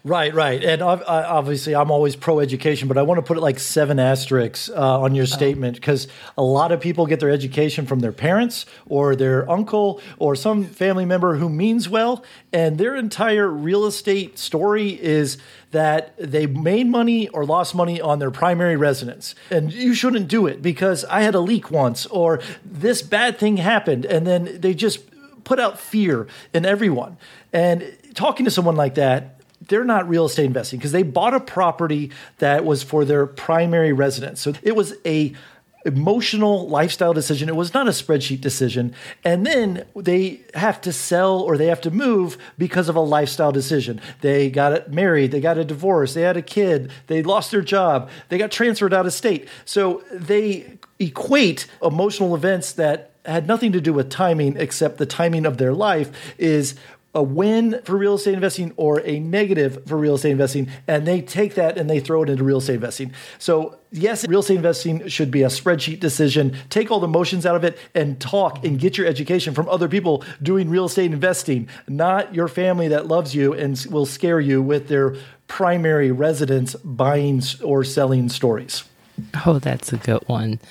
Right, right. And ob- uh, obviously, I'm always pro-education, but I want to put it like seven asterisks uh, on your statement because a lot of people get their education from their parents or their uncle or some family member who means well, and their entire real estate story is that they made money or lost money on their primary residence. And you shouldn't do it because I had a leak once or this bad thing happened, and then they just put out fear in everyone. And talking to someone like that, they're not real estate investing because they bought a property that was for their primary residence. So it was a emotional lifestyle decision. It was not a spreadsheet decision. And then they have to sell or they have to move because of a lifestyle decision. They got married, they got a divorce, they had a kid, they lost their job, they got transferred out of state. So they equate emotional events that had nothing to do with timing except the timing of their life is a win for real estate investing or a negative for real estate investing, and they take that and they throw it into real estate investing. So yes, real estate investing should be a spreadsheet decision. Take all the emotions out of it and talk and get your education from other people doing real estate investing, not your family that loves you and will scare you with their primary residence buying or selling stories. Oh, that's a good one.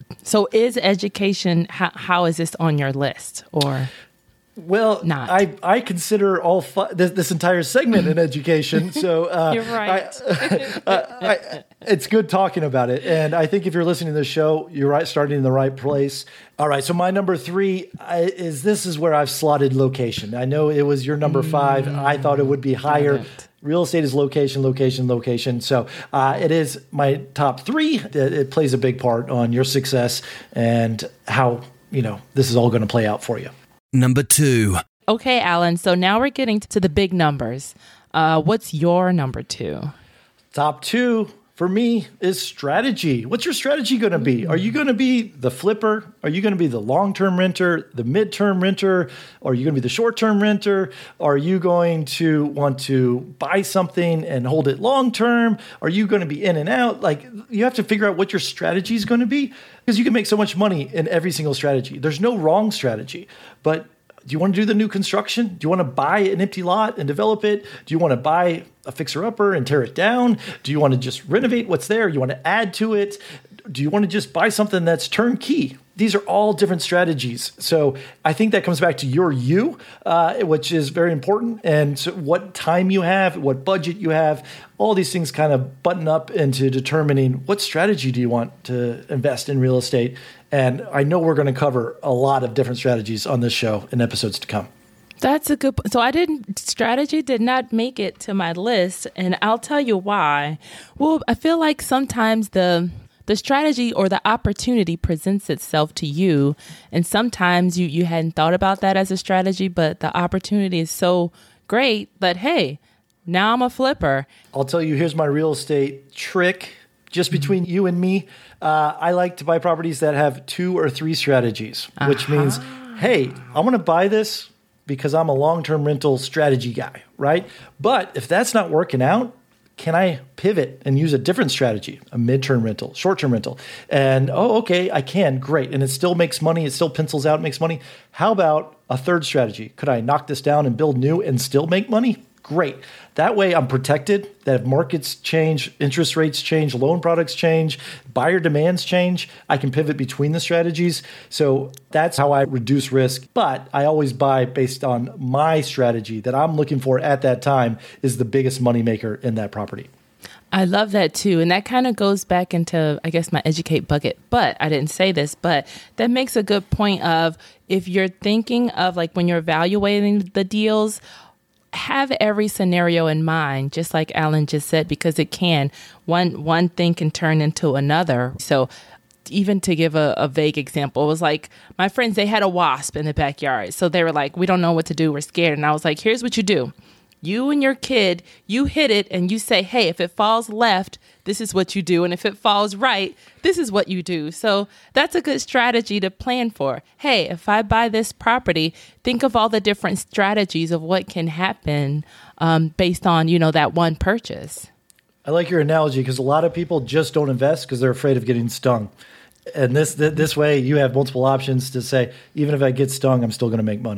So is education, how, how is this on your list or... Well, Not. I, I consider all fi- this, this entire segment in education. So uh, You're right. I, I, I, it's good talking about it. And I think if you're listening to the show, you're right, starting in the right place. All right. So my number three I, is this is where I've slotted location. I know it was your number five. Mm, I thought it would be higher. Real estate is location, location, location. So uh, it is my top three. It, it plays a big part on your success and how, you know, this is all going to play out for you. Number two. Okay, Alan. So now we're getting to the big numbers. Uh, what's your number two? Top two for me is strategy. What's your strategy going to be? Are you going to be the flipper? Are you going to be the long-term renter, the mid-term renter? Are you going to be the short-term renter? Are you going to want to buy something and hold it long-term? Are you going to be in and out? Like, you have to figure out what your strategy is going to be because you can make so much money in every single strategy. There's no wrong strategy, but do you want to do the new construction? Do you want to buy an empty lot and develop it? Do you want to buy a fixer-upper and tear it down? Do you want to just renovate what's there? You want to add to it? Do you want to just buy something that's turnkey? These are all different strategies. So I think that comes back to your you, uh, which is very important. And so what time you have, what budget you have, all these things kind of button up into determining what strategy do you want to invest in real estate. And I know we're going to cover a lot of different strategies on this show in episodes to come. That's a good point. So I didn't, strategy did not make it to my list. And I'll tell you why. Well, I feel like sometimes the the strategy or the opportunity presents itself to you. And sometimes you, you hadn't thought about that as a strategy, but the opportunity is so great that, hey, now I'm a flipper. I'll tell you, here's my real estate trick. Just between you and me, uh, I like to buy properties that have two or three strategies, which uh-huh. means, hey, I want to buy this because I'm a long-term rental strategy guy, right? But if that's not working out, can I pivot and use a different strategy, a mid-term rental, short-term rental? And, oh, okay, I can, great. And it still makes money. It still pencils out, makes money. How about a third strategy? Could I knock this down and build new and still make money? Great. That way I'm protected that if markets change, interest rates change, loan products change, buyer demands change, I can pivot between the strategies. So that's how I reduce risk. But I always buy based on my strategy that I'm looking for at that time is the biggest moneymaker in that property. I love that too. And that kind of goes back into, I guess, my educate bucket. But I didn't say this, but that makes a good point of if you're thinking of like when you're evaluating the deals, have every scenario in mind, just like Alan just said, because it can. One one thing can turn into another. So even to give a, a vague example, it was like my friends, they had a wasp in the backyard. So they were like, we don't know what to do. We're scared. And I was like, here's what you do. You and your kid, you hit it and you say, hey, if it falls left, this is what you do. And if it falls right, this is what you do. So that's a good strategy to plan for. Hey, if I buy this property, think of all the different strategies of what can happen um, based on, you know, that one purchase. I like your analogy because a lot of people just don't invest because they're afraid of getting stung. And this this way you have multiple options to say, even if I get stung, I'm still going to make money.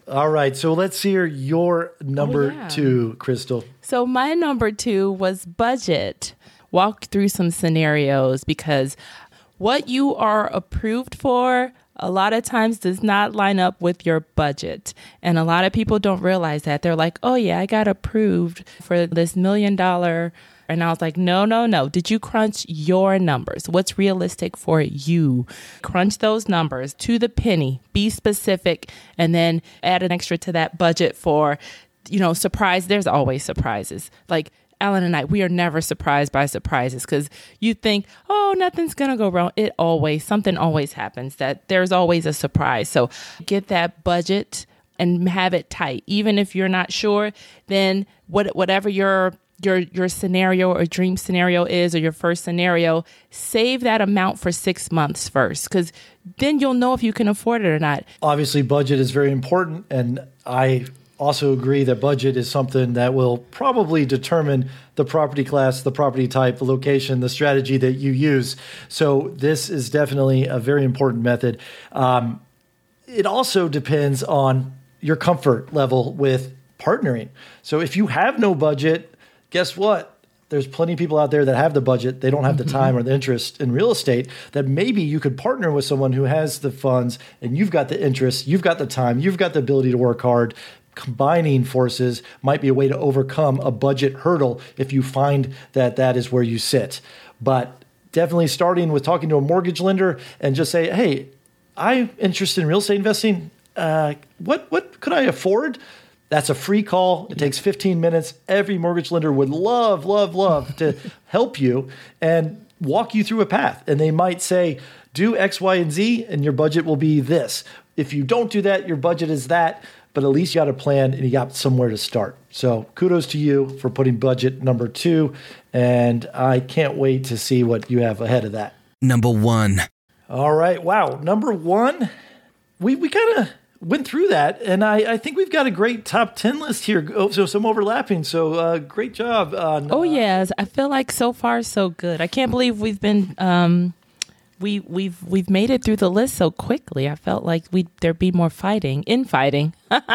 All right. So let's hear your number Oh, yeah. two, Crystal. So my number two was budget. Walk through some scenarios because what you are approved for a lot of times does not line up with your budget. And a lot of people don't realize that. They're like, oh yeah, I got approved for this million dollar. And I was like, no, no, no. Did you crunch your numbers? What's realistic for you? Crunch those numbers to the penny, be specific, and then add an extra to that budget for, you know, surprise. There's always surprises. Like Alan and I, we are never surprised by surprises because you think, oh, nothing's going to go wrong. It always, something always happens that there's always a surprise. So get that budget and have it tight. Even if you're not sure, then what, whatever your your your scenario or dream scenario is, or your first scenario, save that amount for six months first, because then you'll know if you can afford it or not. Obviously, budget is very important. And I also agree that budget is something that will probably determine the property class, the property type, the location, the strategy that you use. So this is definitely a very important method. Um, it also depends on your comfort level with partnering. So if you have no budget, guess what? There's plenty of people out there that have the budget. They don't have the time or the interest in real estate, that maybe you could partner with someone who has the funds and you've got the interest, you've got the time, you've got the ability to work hard. Combining forces might be a way to overcome a budget hurdle if you find that that is where you sit. But definitely starting with talking to a mortgage lender and just say, hey, I'm interested in real estate investing. Uh, what, what could I afford? That's a free call. It takes fifteen minutes. Every mortgage lender would love, love, love to help you and walk you through a path. And they might say, do X, Y, and Z, and your budget will be this. If you don't do that, your budget is that. But at least you got a plan and you got somewhere to start. So kudos to you for putting budget number two. And I can't wait to see what you have ahead of that. Number one. All right. Wow. Number one, we, we kind of went through that, and I, I think we've got a great top ten list here. Oh, so some overlapping. So uh, great job. Uh, oh yes, I feel like so far so good. I can't believe we've been um, we we've we've made it through the list so quickly. I felt like we there'd be more fighting, infighting.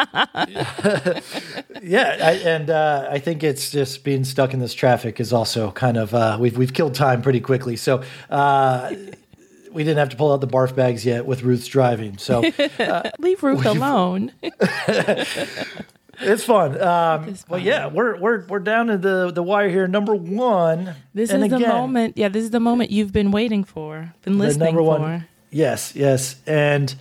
Yeah, I, and uh, I think it's just being stuck in this traffic is also kind of uh, we've we've killed time pretty quickly. So. Uh, We didn't have to pull out the barf bags yet with Ruth's driving. So uh, leave Ruth alone. It's fun. Um, it's fun. Well, yeah, we're we're we're down to the the wire here. Number one. This and is again, the moment. Yeah, this is the moment you've been waiting for, been listening number for. One, yes, yes. And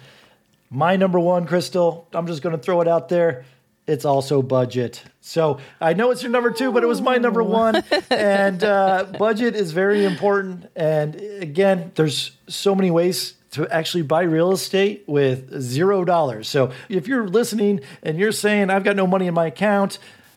my number one, Crystal, I'm just going to throw it out there. It's also budget. So I know it's your number two, but it was my number one. And uh, budget is very important. And again, there's so many ways to actually buy real estate with zero dollars. So if you're listening and you're saying, I've got no money in my account,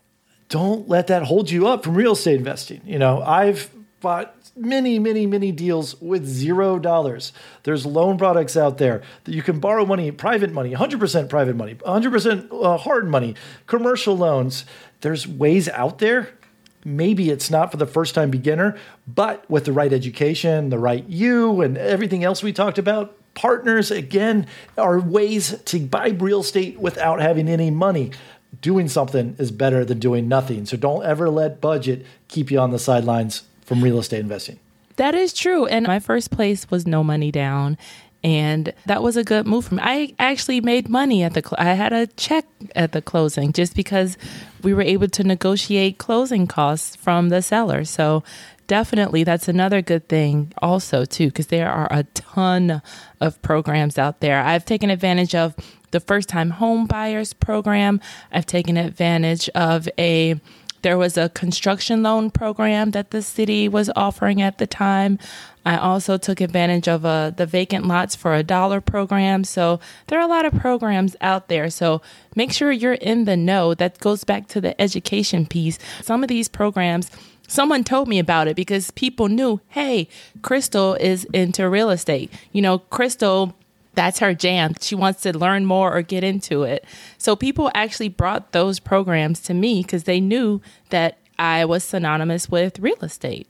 don't let that hold you up from real estate investing. You know, I've bought many, many, many deals with zero dollars. There's loan products out there that you can borrow money, private money, one hundred percent private money, one hundred percent uh, hard money, commercial loans. There's ways out there. Maybe it's not for the first time beginner, but with the right education, the right you, and everything else we talked about, partners, again, are ways to buy real estate without having any money. Doing something is better than doing nothing. So don't ever let budget keep you on the sidelines from real estate investing. That is true. And my first place was no money down. And that was a good move for me. I actually made money at the, cl- I had a check at the closing just because we were able to negotiate closing costs from the seller. So definitely that's another good thing also too, because there are a ton of programs out there. I've taken advantage of the first time home buyers program. I've taken advantage of a There was a construction loan program that the city was offering at the time. I also took advantage of uh, the vacant lots for a dollar program. So there are a lot of programs out there. So make sure you're in the know. That goes back to the education piece. Some of these programs, someone told me about it because people knew, hey, Crystal is into real estate. You know, Crystal, that's her jam. She wants to learn more or get into it. So people actually brought those programs to me because they knew that I was synonymous with real estate.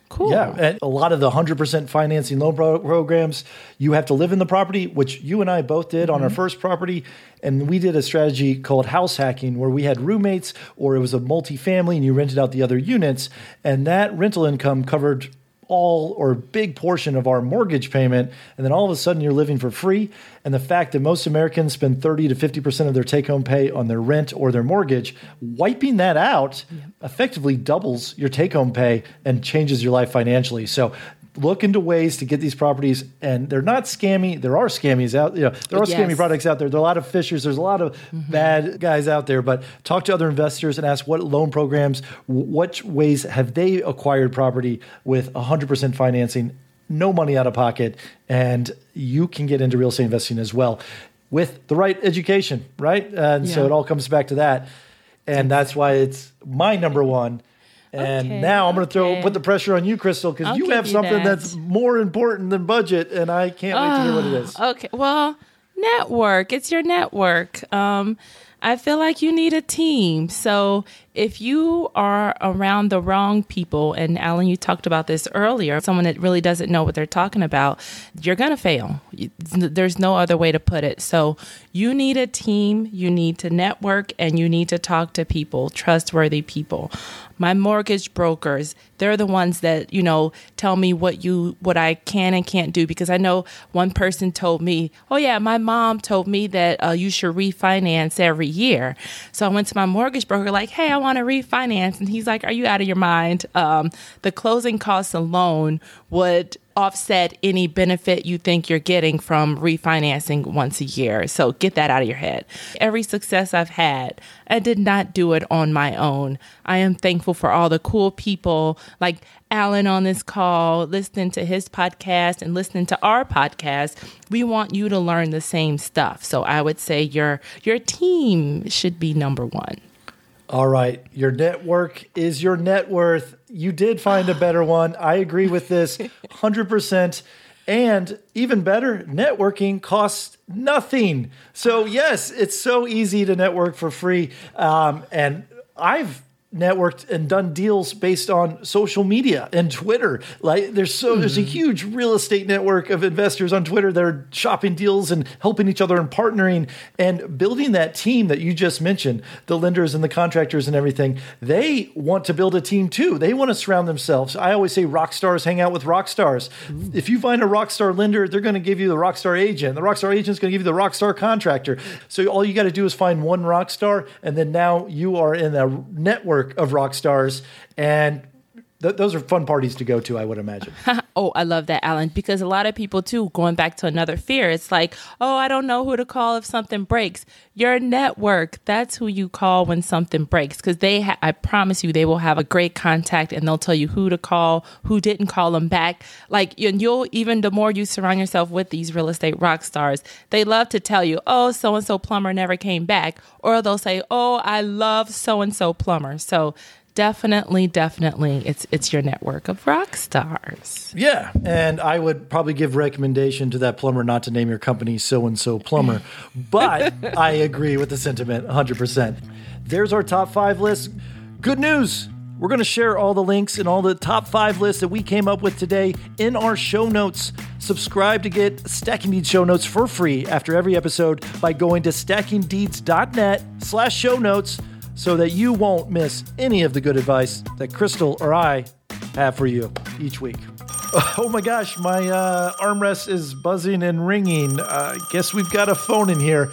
Cool. Yeah, and a lot of the one hundred percent financing loan pro- programs, you have to live in the property, which you and I both did mm-hmm. on our first property. And we did a strategy called house hacking where we had roommates or it was a multifamily and you rented out the other units. And that rental income covered all or a big portion of our mortgage payment. And then all of a sudden you're living for free. And the fact that most Americans spend thirty to fifty percent of their take-home pay on their rent or their mortgage, wiping that out yeah. effectively doubles your take-home pay and changes your life financially. So look into ways to get these properties, and they're not scammy. There are scammies out, you know, there are yes. scammy products out there. There are a lot of fishers. There's a lot of mm-hmm. bad guys out there, but talk to other investors and ask what loan programs, what ways have they acquired property with one hundred percent financing, no money out of pocket, and you can get into real estate investing as well with the right education, right? And yeah. so it all comes back to that. And that's why it's my number one. And okay, now I'm going to okay. throw put the pressure on you, Crystal, because you have something that. that's more important than budget, and I can't wait oh, to hear what it is. Okay, well, network. It's your network. Um, I feel like you need a team. So if you are around the wrong people, and Alan, you talked about this earlier, someone that really doesn't know what they're talking about, you're going to fail. There's no other way to put it. So you need a team, you need to network, and you need to talk to people, trustworthy people. My mortgage brokers, they're the ones that, you know, tell me what you, what I can and can't do. Because I know one person told me, oh yeah, my mom told me that uh, you should refinance every year. So I went to my mortgage broker like, hey, I want to refinance. And he's like, are you out of your mind? Um, the closing costs alone would offset any benefit you think you're getting from refinancing once a year. So get that out of your head. Every success I've had, I did not do it on my own. I am thankful for all the cool people like Alan on this call, listening to his podcast and listening to our podcast. We want you to learn the same stuff. So I would say your your team should be number one. All right. Your network is your net worth. You did find a better one. I agree with this one hundred percent. And even better, networking costs nothing. So yes, it's so easy to network for free. Um, and I've networked and done deals based on social media and Twitter. Like there's so mm-hmm. there's a huge real estate network of investors on Twitter that are shopping deals and helping each other and partnering and building that team that you just mentioned, the lenders and the contractors and everything. They want to build a team too. They want to surround themselves. I always say rock stars hang out with rock stars. Mm-hmm. If you find a rock star lender, they're going to give you the rock star agent. The rock star agent is going to give you the rock star contractor. So all you got to do is find one rock star, and then now you are in a network of rock stars, and th- those are fun parties to go to, I would imagine. Oh, I love that, Alan, because a lot of people too, going back to another fear, it's like, oh, I don't know who to call if something breaks. Your network, that's who you call when something breaks, because they, ha- I promise you, they will have a great contact and they'll tell you who to call, who didn't call them back. Like, and you'll, even the more you surround yourself with these real estate rock stars, they love to tell you, oh, so-and-so plumber never came back, or they'll say, oh, I love so-and-so plumber. So Definitely, definitely, it's it's your network of rock stars. Yeah, and I would probably give recommendation to that plumber not to name your company so-and-so plumber, but I agree with the sentiment one hundred percent. There's our top five list. Good news. We're going to share all the links and all the top five lists that we came up with today in our show notes. Subscribe to get Stacking Deeds show notes for free after every episode by going to stackingdeeds.net slash show notes. So that you won't miss any of the good advice that Crystal or I have for you each week. Oh my gosh, my uh, armrest is buzzing and ringing. I uh, guess we've got a phone in here.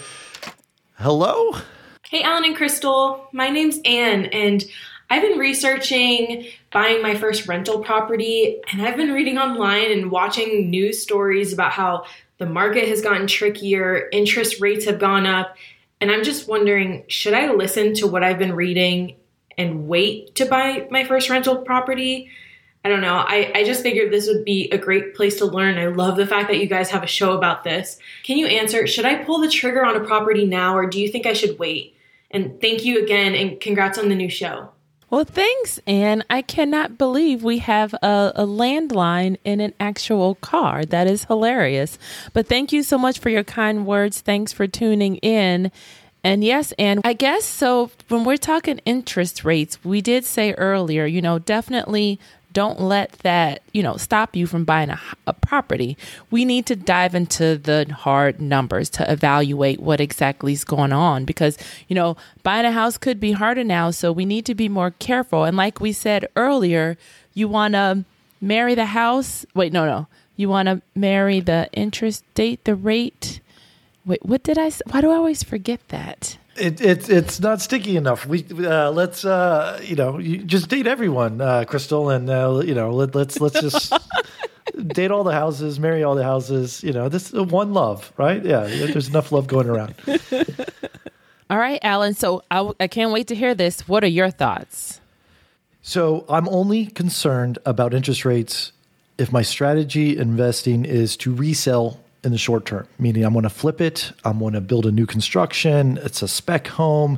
Hello? Hey, Alan and Crystal. My name's Anne, and I've been researching buying my first rental property, and I've been reading online and watching news stories about how the market has gotten trickier, interest rates have gone up. And I'm just wondering, should I listen to what I've been reading and wait to buy my first rental property? I don't know. I, I just figured this would be a great place to learn. I love the fact that you guys have a show about this. Can you answer, should I pull the trigger on a property now, or do you think I should wait? And thank you again, and congrats on the new show. Well, thanks, Anne. I cannot believe we have a, a landline in an actual car. That is hilarious. But thank you so much for your kind words. Thanks for tuning in. And yes, Anne, I guess so when we're talking interest rates, we did say earlier, you know, definitely don't let that, you know, stop you from buying a, a property. We need to dive into the hard numbers to evaluate what exactly is going on because, you know, buying a house could be harder now. So we need to be more careful. And like we said earlier, you want to marry the house. Wait, no, no. You want to marry the interest date, the rate. Wait, what did I say? Why do I always forget that? It, it, it's not sticky enough. We uh, let's uh, you know you just date everyone, uh, Crystal, and uh, you know let, let's let's just date all the houses, marry all the houses. You know, this is one love, right? Yeah, there's enough love going around. All right, Alan. So I, I can't wait to hear this. What are your thoughts? So I'm only concerned about interest rates if my strategy investing is to resell in the short term, meaning I'm going to flip it. I'm going to build a new construction. It's a spec home.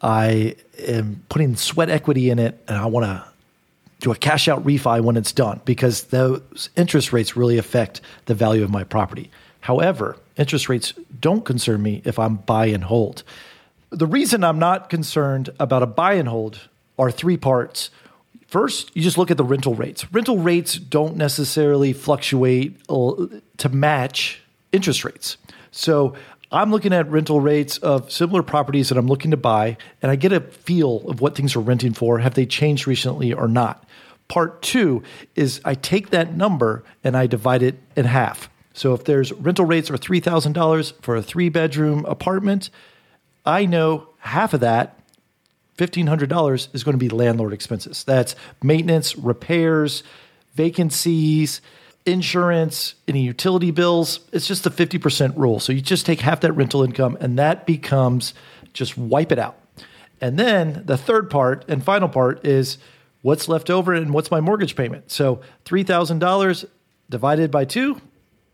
I am putting sweat equity in it, and I want to do a cash out refi when it's done because those interest rates really affect the value of my property. However, interest rates don't concern me if I'm buy and hold. The reason I'm not concerned about a buy and hold are three parts. First, you just look at the rental rates. Rental rates don't necessarily fluctuate to match interest rates. So I'm looking at rental rates of similar properties that I'm looking to buy, and I get a feel of what things are renting for. Have they changed recently or not? Part two is I take that number and I divide it in half. So if there's rental rates are three thousand dollars for a three-bedroom apartment, I know half of that, fifteen hundred dollars, is going to be landlord expenses. That's maintenance, repairs, vacancies, insurance, any utility bills. It's just the fifty percent rule. So you just take half that rental income and that becomes just wipe it out. And then the third part and final part is what's left over and what's my mortgage payment. So three thousand dollars divided by two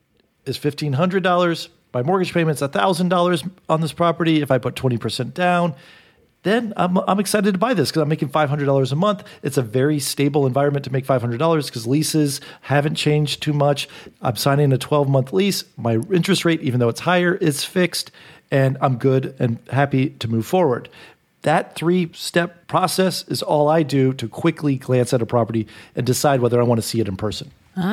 is fifteen hundred dollars. My mortgage payment's one thousand dollars on this property. If I put twenty percent down, then I'm, I'm excited to buy this because I'm making five hundred dollars a month. It's a very stable environment to make five hundred dollars because leases haven't changed too much. I'm signing a twelve-month lease. My interest rate, even though it's higher, is fixed, and I'm good and happy to move forward. That three-step process is all I do to quickly glance at a property and decide whether I want to see it in person.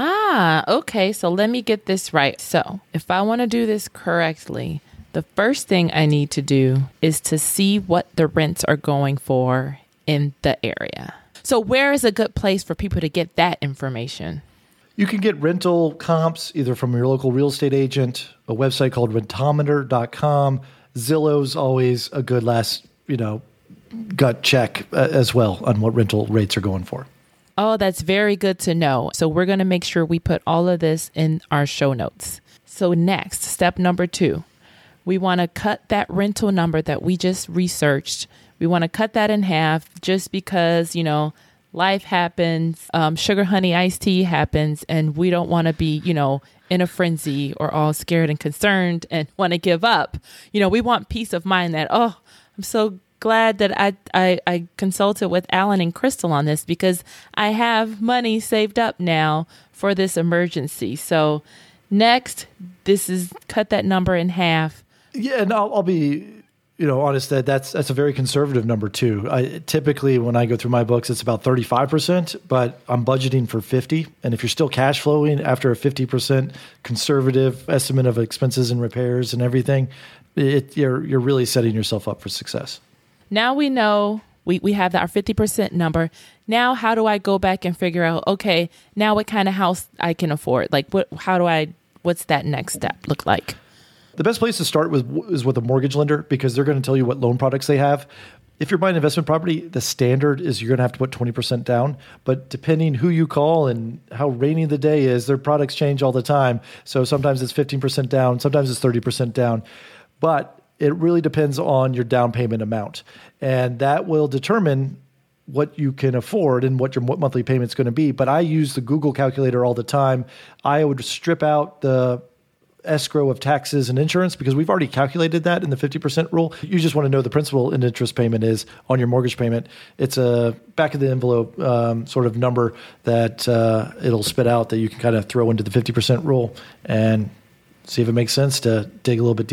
Ah, okay. So let me get this right. So if I want to do this correctly, the first thing I need to do is to see what the rents are going for in the area. So where is a good place for people to get that information? You can get rental comps either from your local real estate agent, a website called rentometer dot com. Zillow's always a good last, you know, gut check uh, as well on what rental rates are going for. Oh, that's very good to know. So we're going to make sure we put all of this in our show notes. So next, step number two. We want to cut that rental number that we just researched. We want to cut that in half just because, you know, life happens, um, sugar honey iced tea happens, and we don't want to be, you know, in a frenzy or all scared and concerned and want to give up. You know, we want peace of mind that, oh, I'm so glad that I, I, I consulted with Alan and Crystal on this because I have money saved up now for this emergency. So next, this is cut that number in half. Yeah, and I'll, I'll be, you know, honest that that's that's a very conservative number too. I typically, when I go through my books, it's about thirty-five percent, but I'm budgeting for fifty. And if you're still cash flowing after a fifty percent conservative estimate of expenses and repairs and everything, it, you're you're really setting yourself up for success. Now we know we, we have our fifty percent number. Now, how do I go back and figure out, okay, now what kind of house I can afford? Like, what? How do I, what's that next step look like? The best place to start with is with a mortgage lender because they're going to tell you what loan products they have. If you're buying investment property, the standard is you're going to have to put twenty percent down. But depending who you call and how rainy the day is, their products change all the time. So sometimes it's fifteen percent down, sometimes it's thirty percent down. But it really depends on your down payment amount. And that will determine what you can afford and what your monthly payment's going to be. But I use the Google calculator all the time. I would strip out the escrow of taxes and insurance because we've already calculated that in the fifty percent rule. You just want to know the principal and interest payment is on your mortgage payment. It's a back of the envelope um, sort of number that uh, it'll spit out that you can kind of throw into the fifty percent rule and see if it makes sense to dig a little bit deeper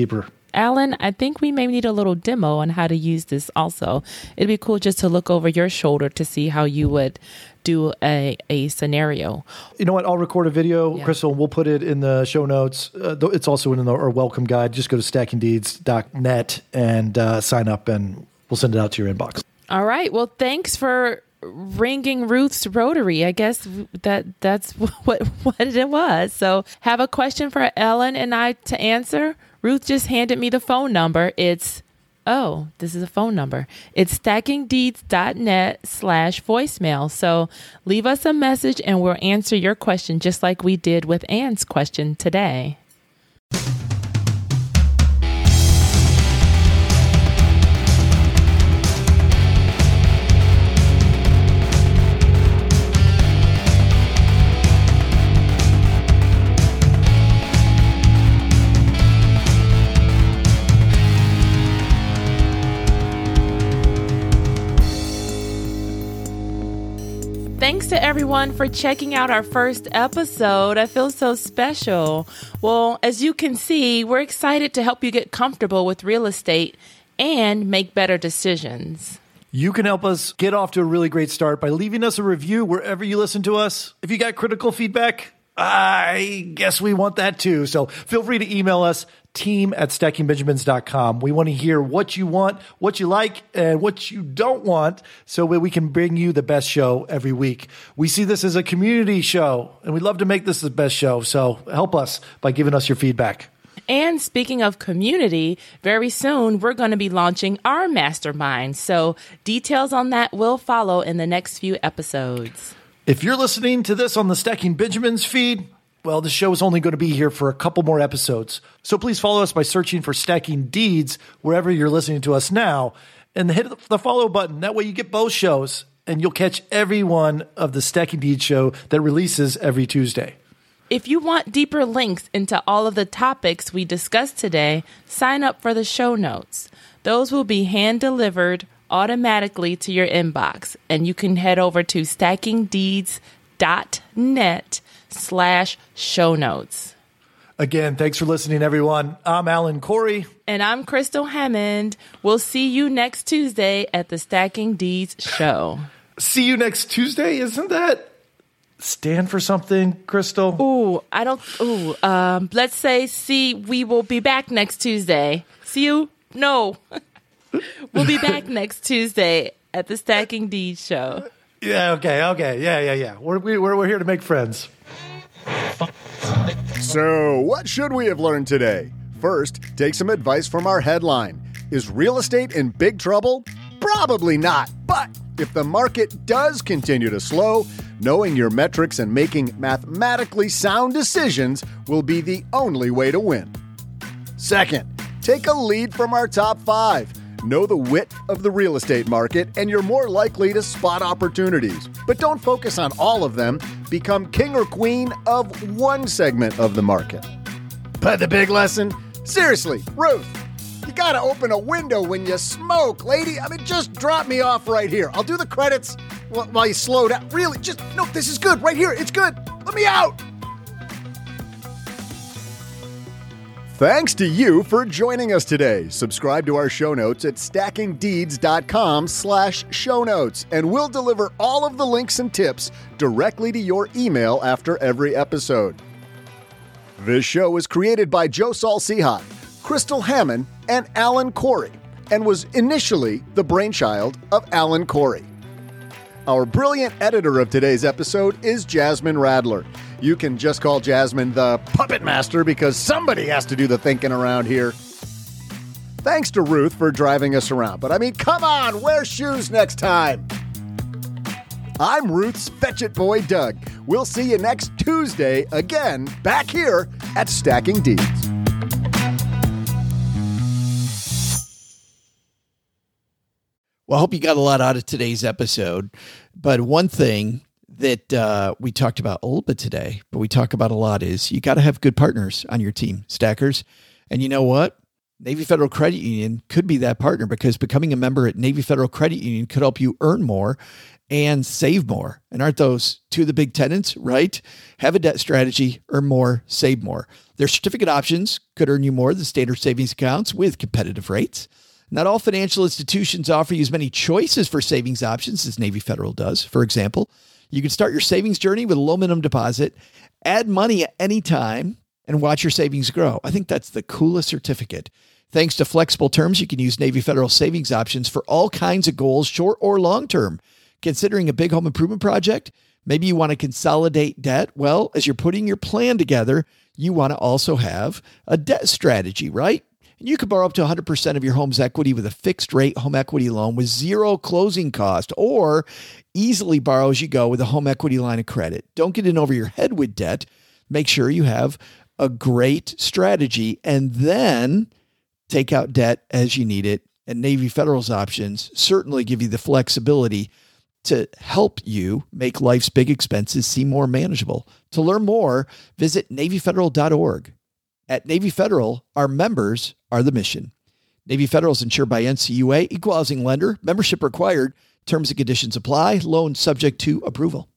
Alan, I think we may need a little demo on how to use this also. It'd be cool just to look over your shoulder to see how you would do a, a scenario. You know what? I'll record a video, Yeah. Crystal, and we'll put it in the show notes. Uh, th- it's also in the, our welcome guide. Just go to stacking deeds dot net and uh, sign up, and we'll send it out to your inbox. All right. Well, thanks for ringing Ruth's Rotary. I guess that that's what what it was. So have a question for Ellen and I to answer. Ruth just handed me the phone number. It's, oh, this is a phone number. It's stacking deeds dot net slash voicemail. So leave us a message and we'll answer your question just like we did with Anne's question today. Thanks to everyone for checking out our first episode. I feel so special. Well, as you can see, we're excited to help you get comfortable with real estate and make better decisions. You can help us get off to a really great start by leaving us a review wherever you listen to us. If you got critical feedback, I guess we want that too. So feel free to email us, team at stacking benjamins dot com. We want to hear what you want, what you like, and what you don't want, so that we can bring you the best show every week. We see this as a community show, and we'd love to make this the best show. So help us by giving us your feedback. And speaking of community, very soon we're going to be launching our mastermind. So details on that will follow in the next few episodes. If you're listening to this on the Stacking Benjamins feed, well, the show is only going to be here for a couple more episodes. So please follow us by searching for Stacking Deeds wherever you're listening to us now, and hit the follow button. That way you get both shows, and you'll catch every one of the Stacking Deeds show that releases every Tuesday. If you want deeper links into all of the topics we discussed today, sign up for the show notes. Those will be hand-delivered automatically to your inbox, and you can head over to stacking deeds dot net slash show notes. Again, thanks for listening, everyone. I'm Alan Corey. And I'm Crystal Hammond. We'll see you next Tuesday at the Stacking Deeds show. See you next Tuesday? Isn't that stand for something, Crystal? Ooh, I don't, ooh, um, let's say, see, we will be back next Tuesday. See you? No. We'll be back next Tuesday at the Stacking Deeds show. Yeah, okay, okay. Yeah, yeah, yeah. We're, we're, we're here to make friends. So, what should we have learned today? First, take some advice from our headline. Is real estate in big trouble? Probably not. But if the market does continue to slow, knowing your metrics and making mathematically sound decisions will be the only way to win. Second, take a lead from our top five. Know the width of the real estate market, and you're more likely to spot opportunities. But don't focus on all of them. Become king or queen of one segment of the market. But the big lesson? Seriously, Ruth, you gotta open a window when you smoke, lady. I mean, just drop me off right here. I'll do the credits while you slow down. Really, just, no, this is good. Right here, it's good. Let me out. Thanks to you for joining us today. Subscribe to our show notes at stacking deeds dot com slash show notes, and we'll deliver all of the links and tips directly to your email after every episode. This show was created by Joe Saul-Sehat, Crystal Hammond, and Alan Corey, and was initially the brainchild of Alan Corey. Our brilliant editor of today's episode is Jasmine Radler. You can just call Jasmine the Puppet Master because somebody has to do the thinking around here. Thanks to Ruth for driving us around. But I mean, come on, wear shoes next time. I'm Ruth's Fetch It Boy, Doug. We'll see you next Tuesday again back here at Stacking Deeds. Well, I hope you got a lot out of today's episode. But one thing that uh, we talked about a little bit today, but we talk about a lot, is you got to have good partners on your team, stackers. And you know what? Navy Federal Credit Union could be that partner, because becoming a member at Navy Federal Credit Union could help you earn more and save more. And aren't those two of the big tenets, right? Have a debt strategy, earn more, save more. Their certificate options could earn you more than standard savings accounts with competitive rates. Not all financial institutions offer you as many choices for savings options as Navy Federal does. For example, you can start your savings journey with a low minimum deposit, add money at any time, and watch your savings grow. I think that's the coolest certificate. Thanks to flexible terms, you can use Navy Federal savings options for all kinds of goals, short or long-term. Considering a big home improvement project, maybe you want to consolidate debt. Well, as you're putting your plan together, you want to also have a debt strategy, right? And you could borrow up to one hundred percent of your home's equity with a fixed rate home equity loan with zero closing cost, or easily borrow as you go with a home equity line of credit. Don't get in over your head with debt. Make sure you have a great strategy, and then take out debt as you need it. And Navy Federal's options certainly give you the flexibility to help you make life's big expenses seem more manageable. To learn more, visit Navy Federal dot org. At Navy Federal, our members are the mission. Navy Federal is insured by N C U A, equal housing lender, membership required, terms and conditions apply, loan subject to approval.